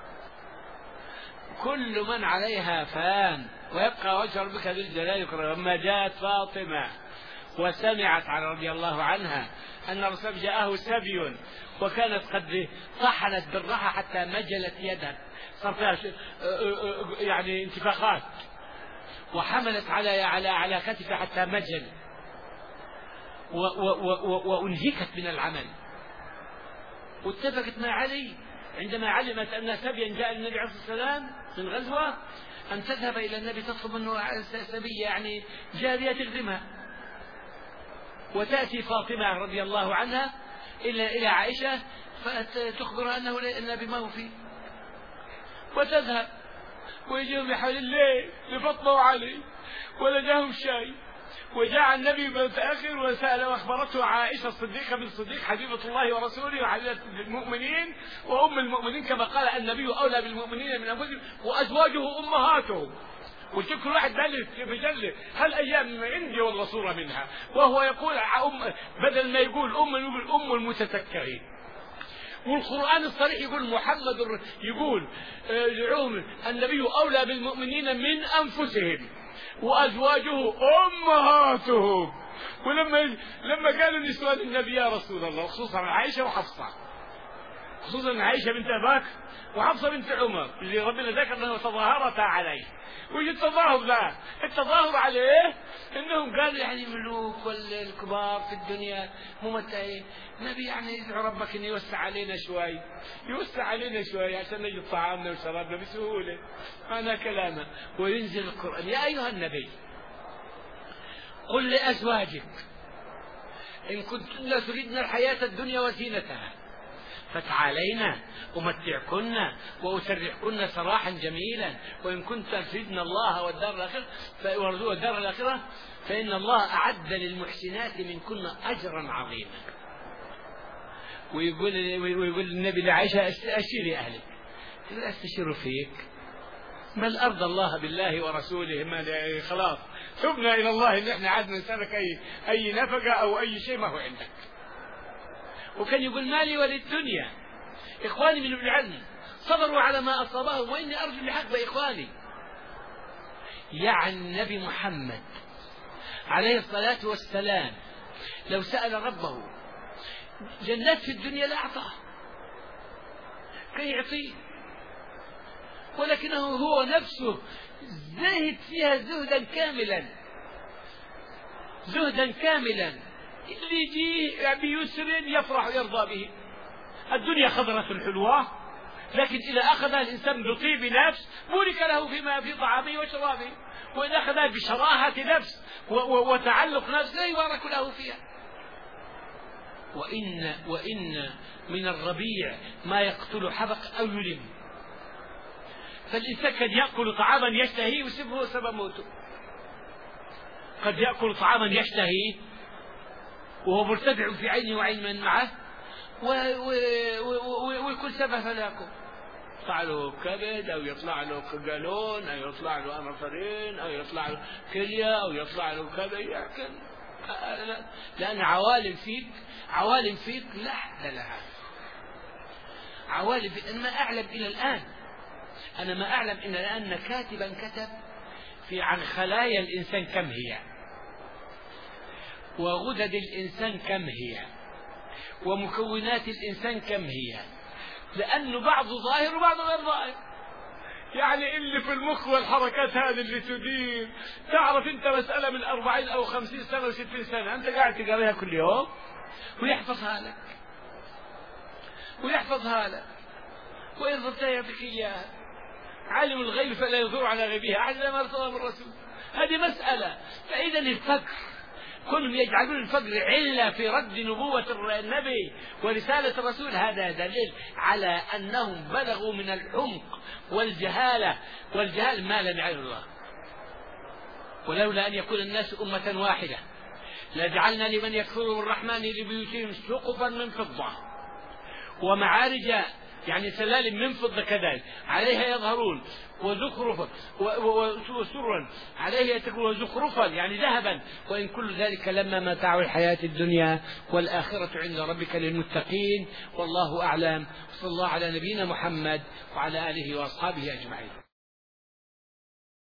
كل من عليها فان ويبقى وجه ربك ذو الجلال والإكرام. لما جاءت فاطمة وسمعت عن رضي الله عنها أن الرسول جاءه سبي وكانت قد طحنت بالرحى حتى مجلت يدها، صار فيها يعني انتفاخات، وحملت على كتفها حتى مجل وانهكت من العمل. واتفقت مع علي عندما علمت أن سبيا جاء النبي عليه الصلاة والسلام من غزوة أن تذهب إلى النبي تطلب منه سبية يعني جارية تخدمها. وتأتي فاطمة رضي الله عنها إلى عائشة فتخبرها أنه النبي ما هو فيه، وتذهب ويجيهم يحول الليل لفاطمة وعلي ولا جاهم شيء. وجاء النبي متأخر وسأل وأخبرته عائشة الصديقة بنت الصديق حبيبة الله ورسوله وحبيبة المؤمنين وأم المؤمنين كما قال النبي أولى بالمؤمنين من أنفسهم وأزواجه أمهاتهم. قلت كل واحد بجله هل أيام عندي والله صورة منها، وهو يقول بدل ما يقول أم المتسكرين. والقرآن الصريح يقول محمد يقول النبي أولى بالمؤمنين من أنفسهم وأزواجه أمهاتهم. ولما قالوا نسوان النبي يا رسول الله خصوصا عائشة وحفصة، خصوصا عائشة بنت أبي بكر وحفصة بنت عمر اللي ربنا ذكر أنه تظاهرتا عليه. وش التظاهر له؟ التظاهر عليه انهم قالوا يعني ملوك والكبار في الدنيا ممتعين، نبي يعني يدعو ربك ان يوسع علينا شوي عشان نجد طعامنا وشرابنا بسهولة. معنى كلامه. وينزل القرآن يا أيها النبي قل لأزواجك إن كنتن تريدن الحياة الدنيا وزينتها فتعالينا أمتعكن وأسرحكن سراحا جميلا وإن كنتن تريدن الله والدار الآخرة فإن الله أعد للمحسنات منكن أجرا عظيما. ويقول النبي لعائشة أشيري أهلك، لا أستشير فيك بل أرضى الله بالله ورسوله ما خلاص تبنا إلى الله إن إحنا عاد نسألك أي نفقة أو أي شيء ما هو عندك. وكان يقول مالي وللدنيا. إخواني من العلم صبروا على ما أصابهم وإني أرجو الحق بإخواني. يعني النبي محمد عليه الصلاة والسلام لو سأل ربه جنات في الدنيا لأعطاه كي يعطيه، ولكنه هو نفسه زاهد فيها زهدا كاملا اللي يجي بيسر يفرح ويرضى به. الدنيا خضرة حلوة لكن إذا أخذها الإنسان بطيب نفس بورك له فيما في طعامه وشرابه، وإذا أخذها بشراهة نفس وتعلق نفس لا يبارك له فيها. وإن من الربيع ما يقتل حبق أو يلم. فالإنسان قد يأكل طعاما يشتهي ويسبه سبب موته، قد يأكل طعاما يشتهي وهو مرتفع في عينه وعين من معه ويكون سبب هلاكه، يطلع له كبد أو يطلع له قولون أو يطلع له أنفرين أو يطلع له كلية أو يطلع له كبد، لأن عوالم فيك لا حد لها. عوالم فيك. أنا ما أعلم إلى الآن، أن كاتبا كتب عن خلايا الإنسان كم هي، وغدد الإنسان كم هي، ومكونات الإنسان كم هي، لأنه بعض ظاهر وبعض غير ظاهر. يعني اللي في المخ والحركات هذه اللي تدير، تعرف أنت مسألة من 40 أو 50 سنة و60 سنة أنت قاعد تقرأها كل يوم ويحفظها لك وإن ضبطها يعطيك إياها. عالم الغيب فلا يظهر على غيبها أحد ما ارتضى من الرسول. هذه مسألة. فإذا الفقر كلهم يجعلون الفقر علة في رد نبوة النبي ورسالة الرسول، هذا دليل على أنهم بلغوا من العمق والجهالة ما لم يعلم الله. ولولا أن يكون الناس أمة واحدة لجعلنا لمن يكفر بالرحمن لبيوتهم سقفا من فضة ومعارج، يعني سلالم من فضة كذلك عليها يظهرون، وزخرفا وسرا عليها يتكون، وزخرفا يعني ذهبا، وإن كل ذلك لما متاع الحياة الدنيا والآخرة عند ربك للمتقين. والله أعلم. صلى الله على نبينا محمد وعلى آله وأصحابه أجمعين.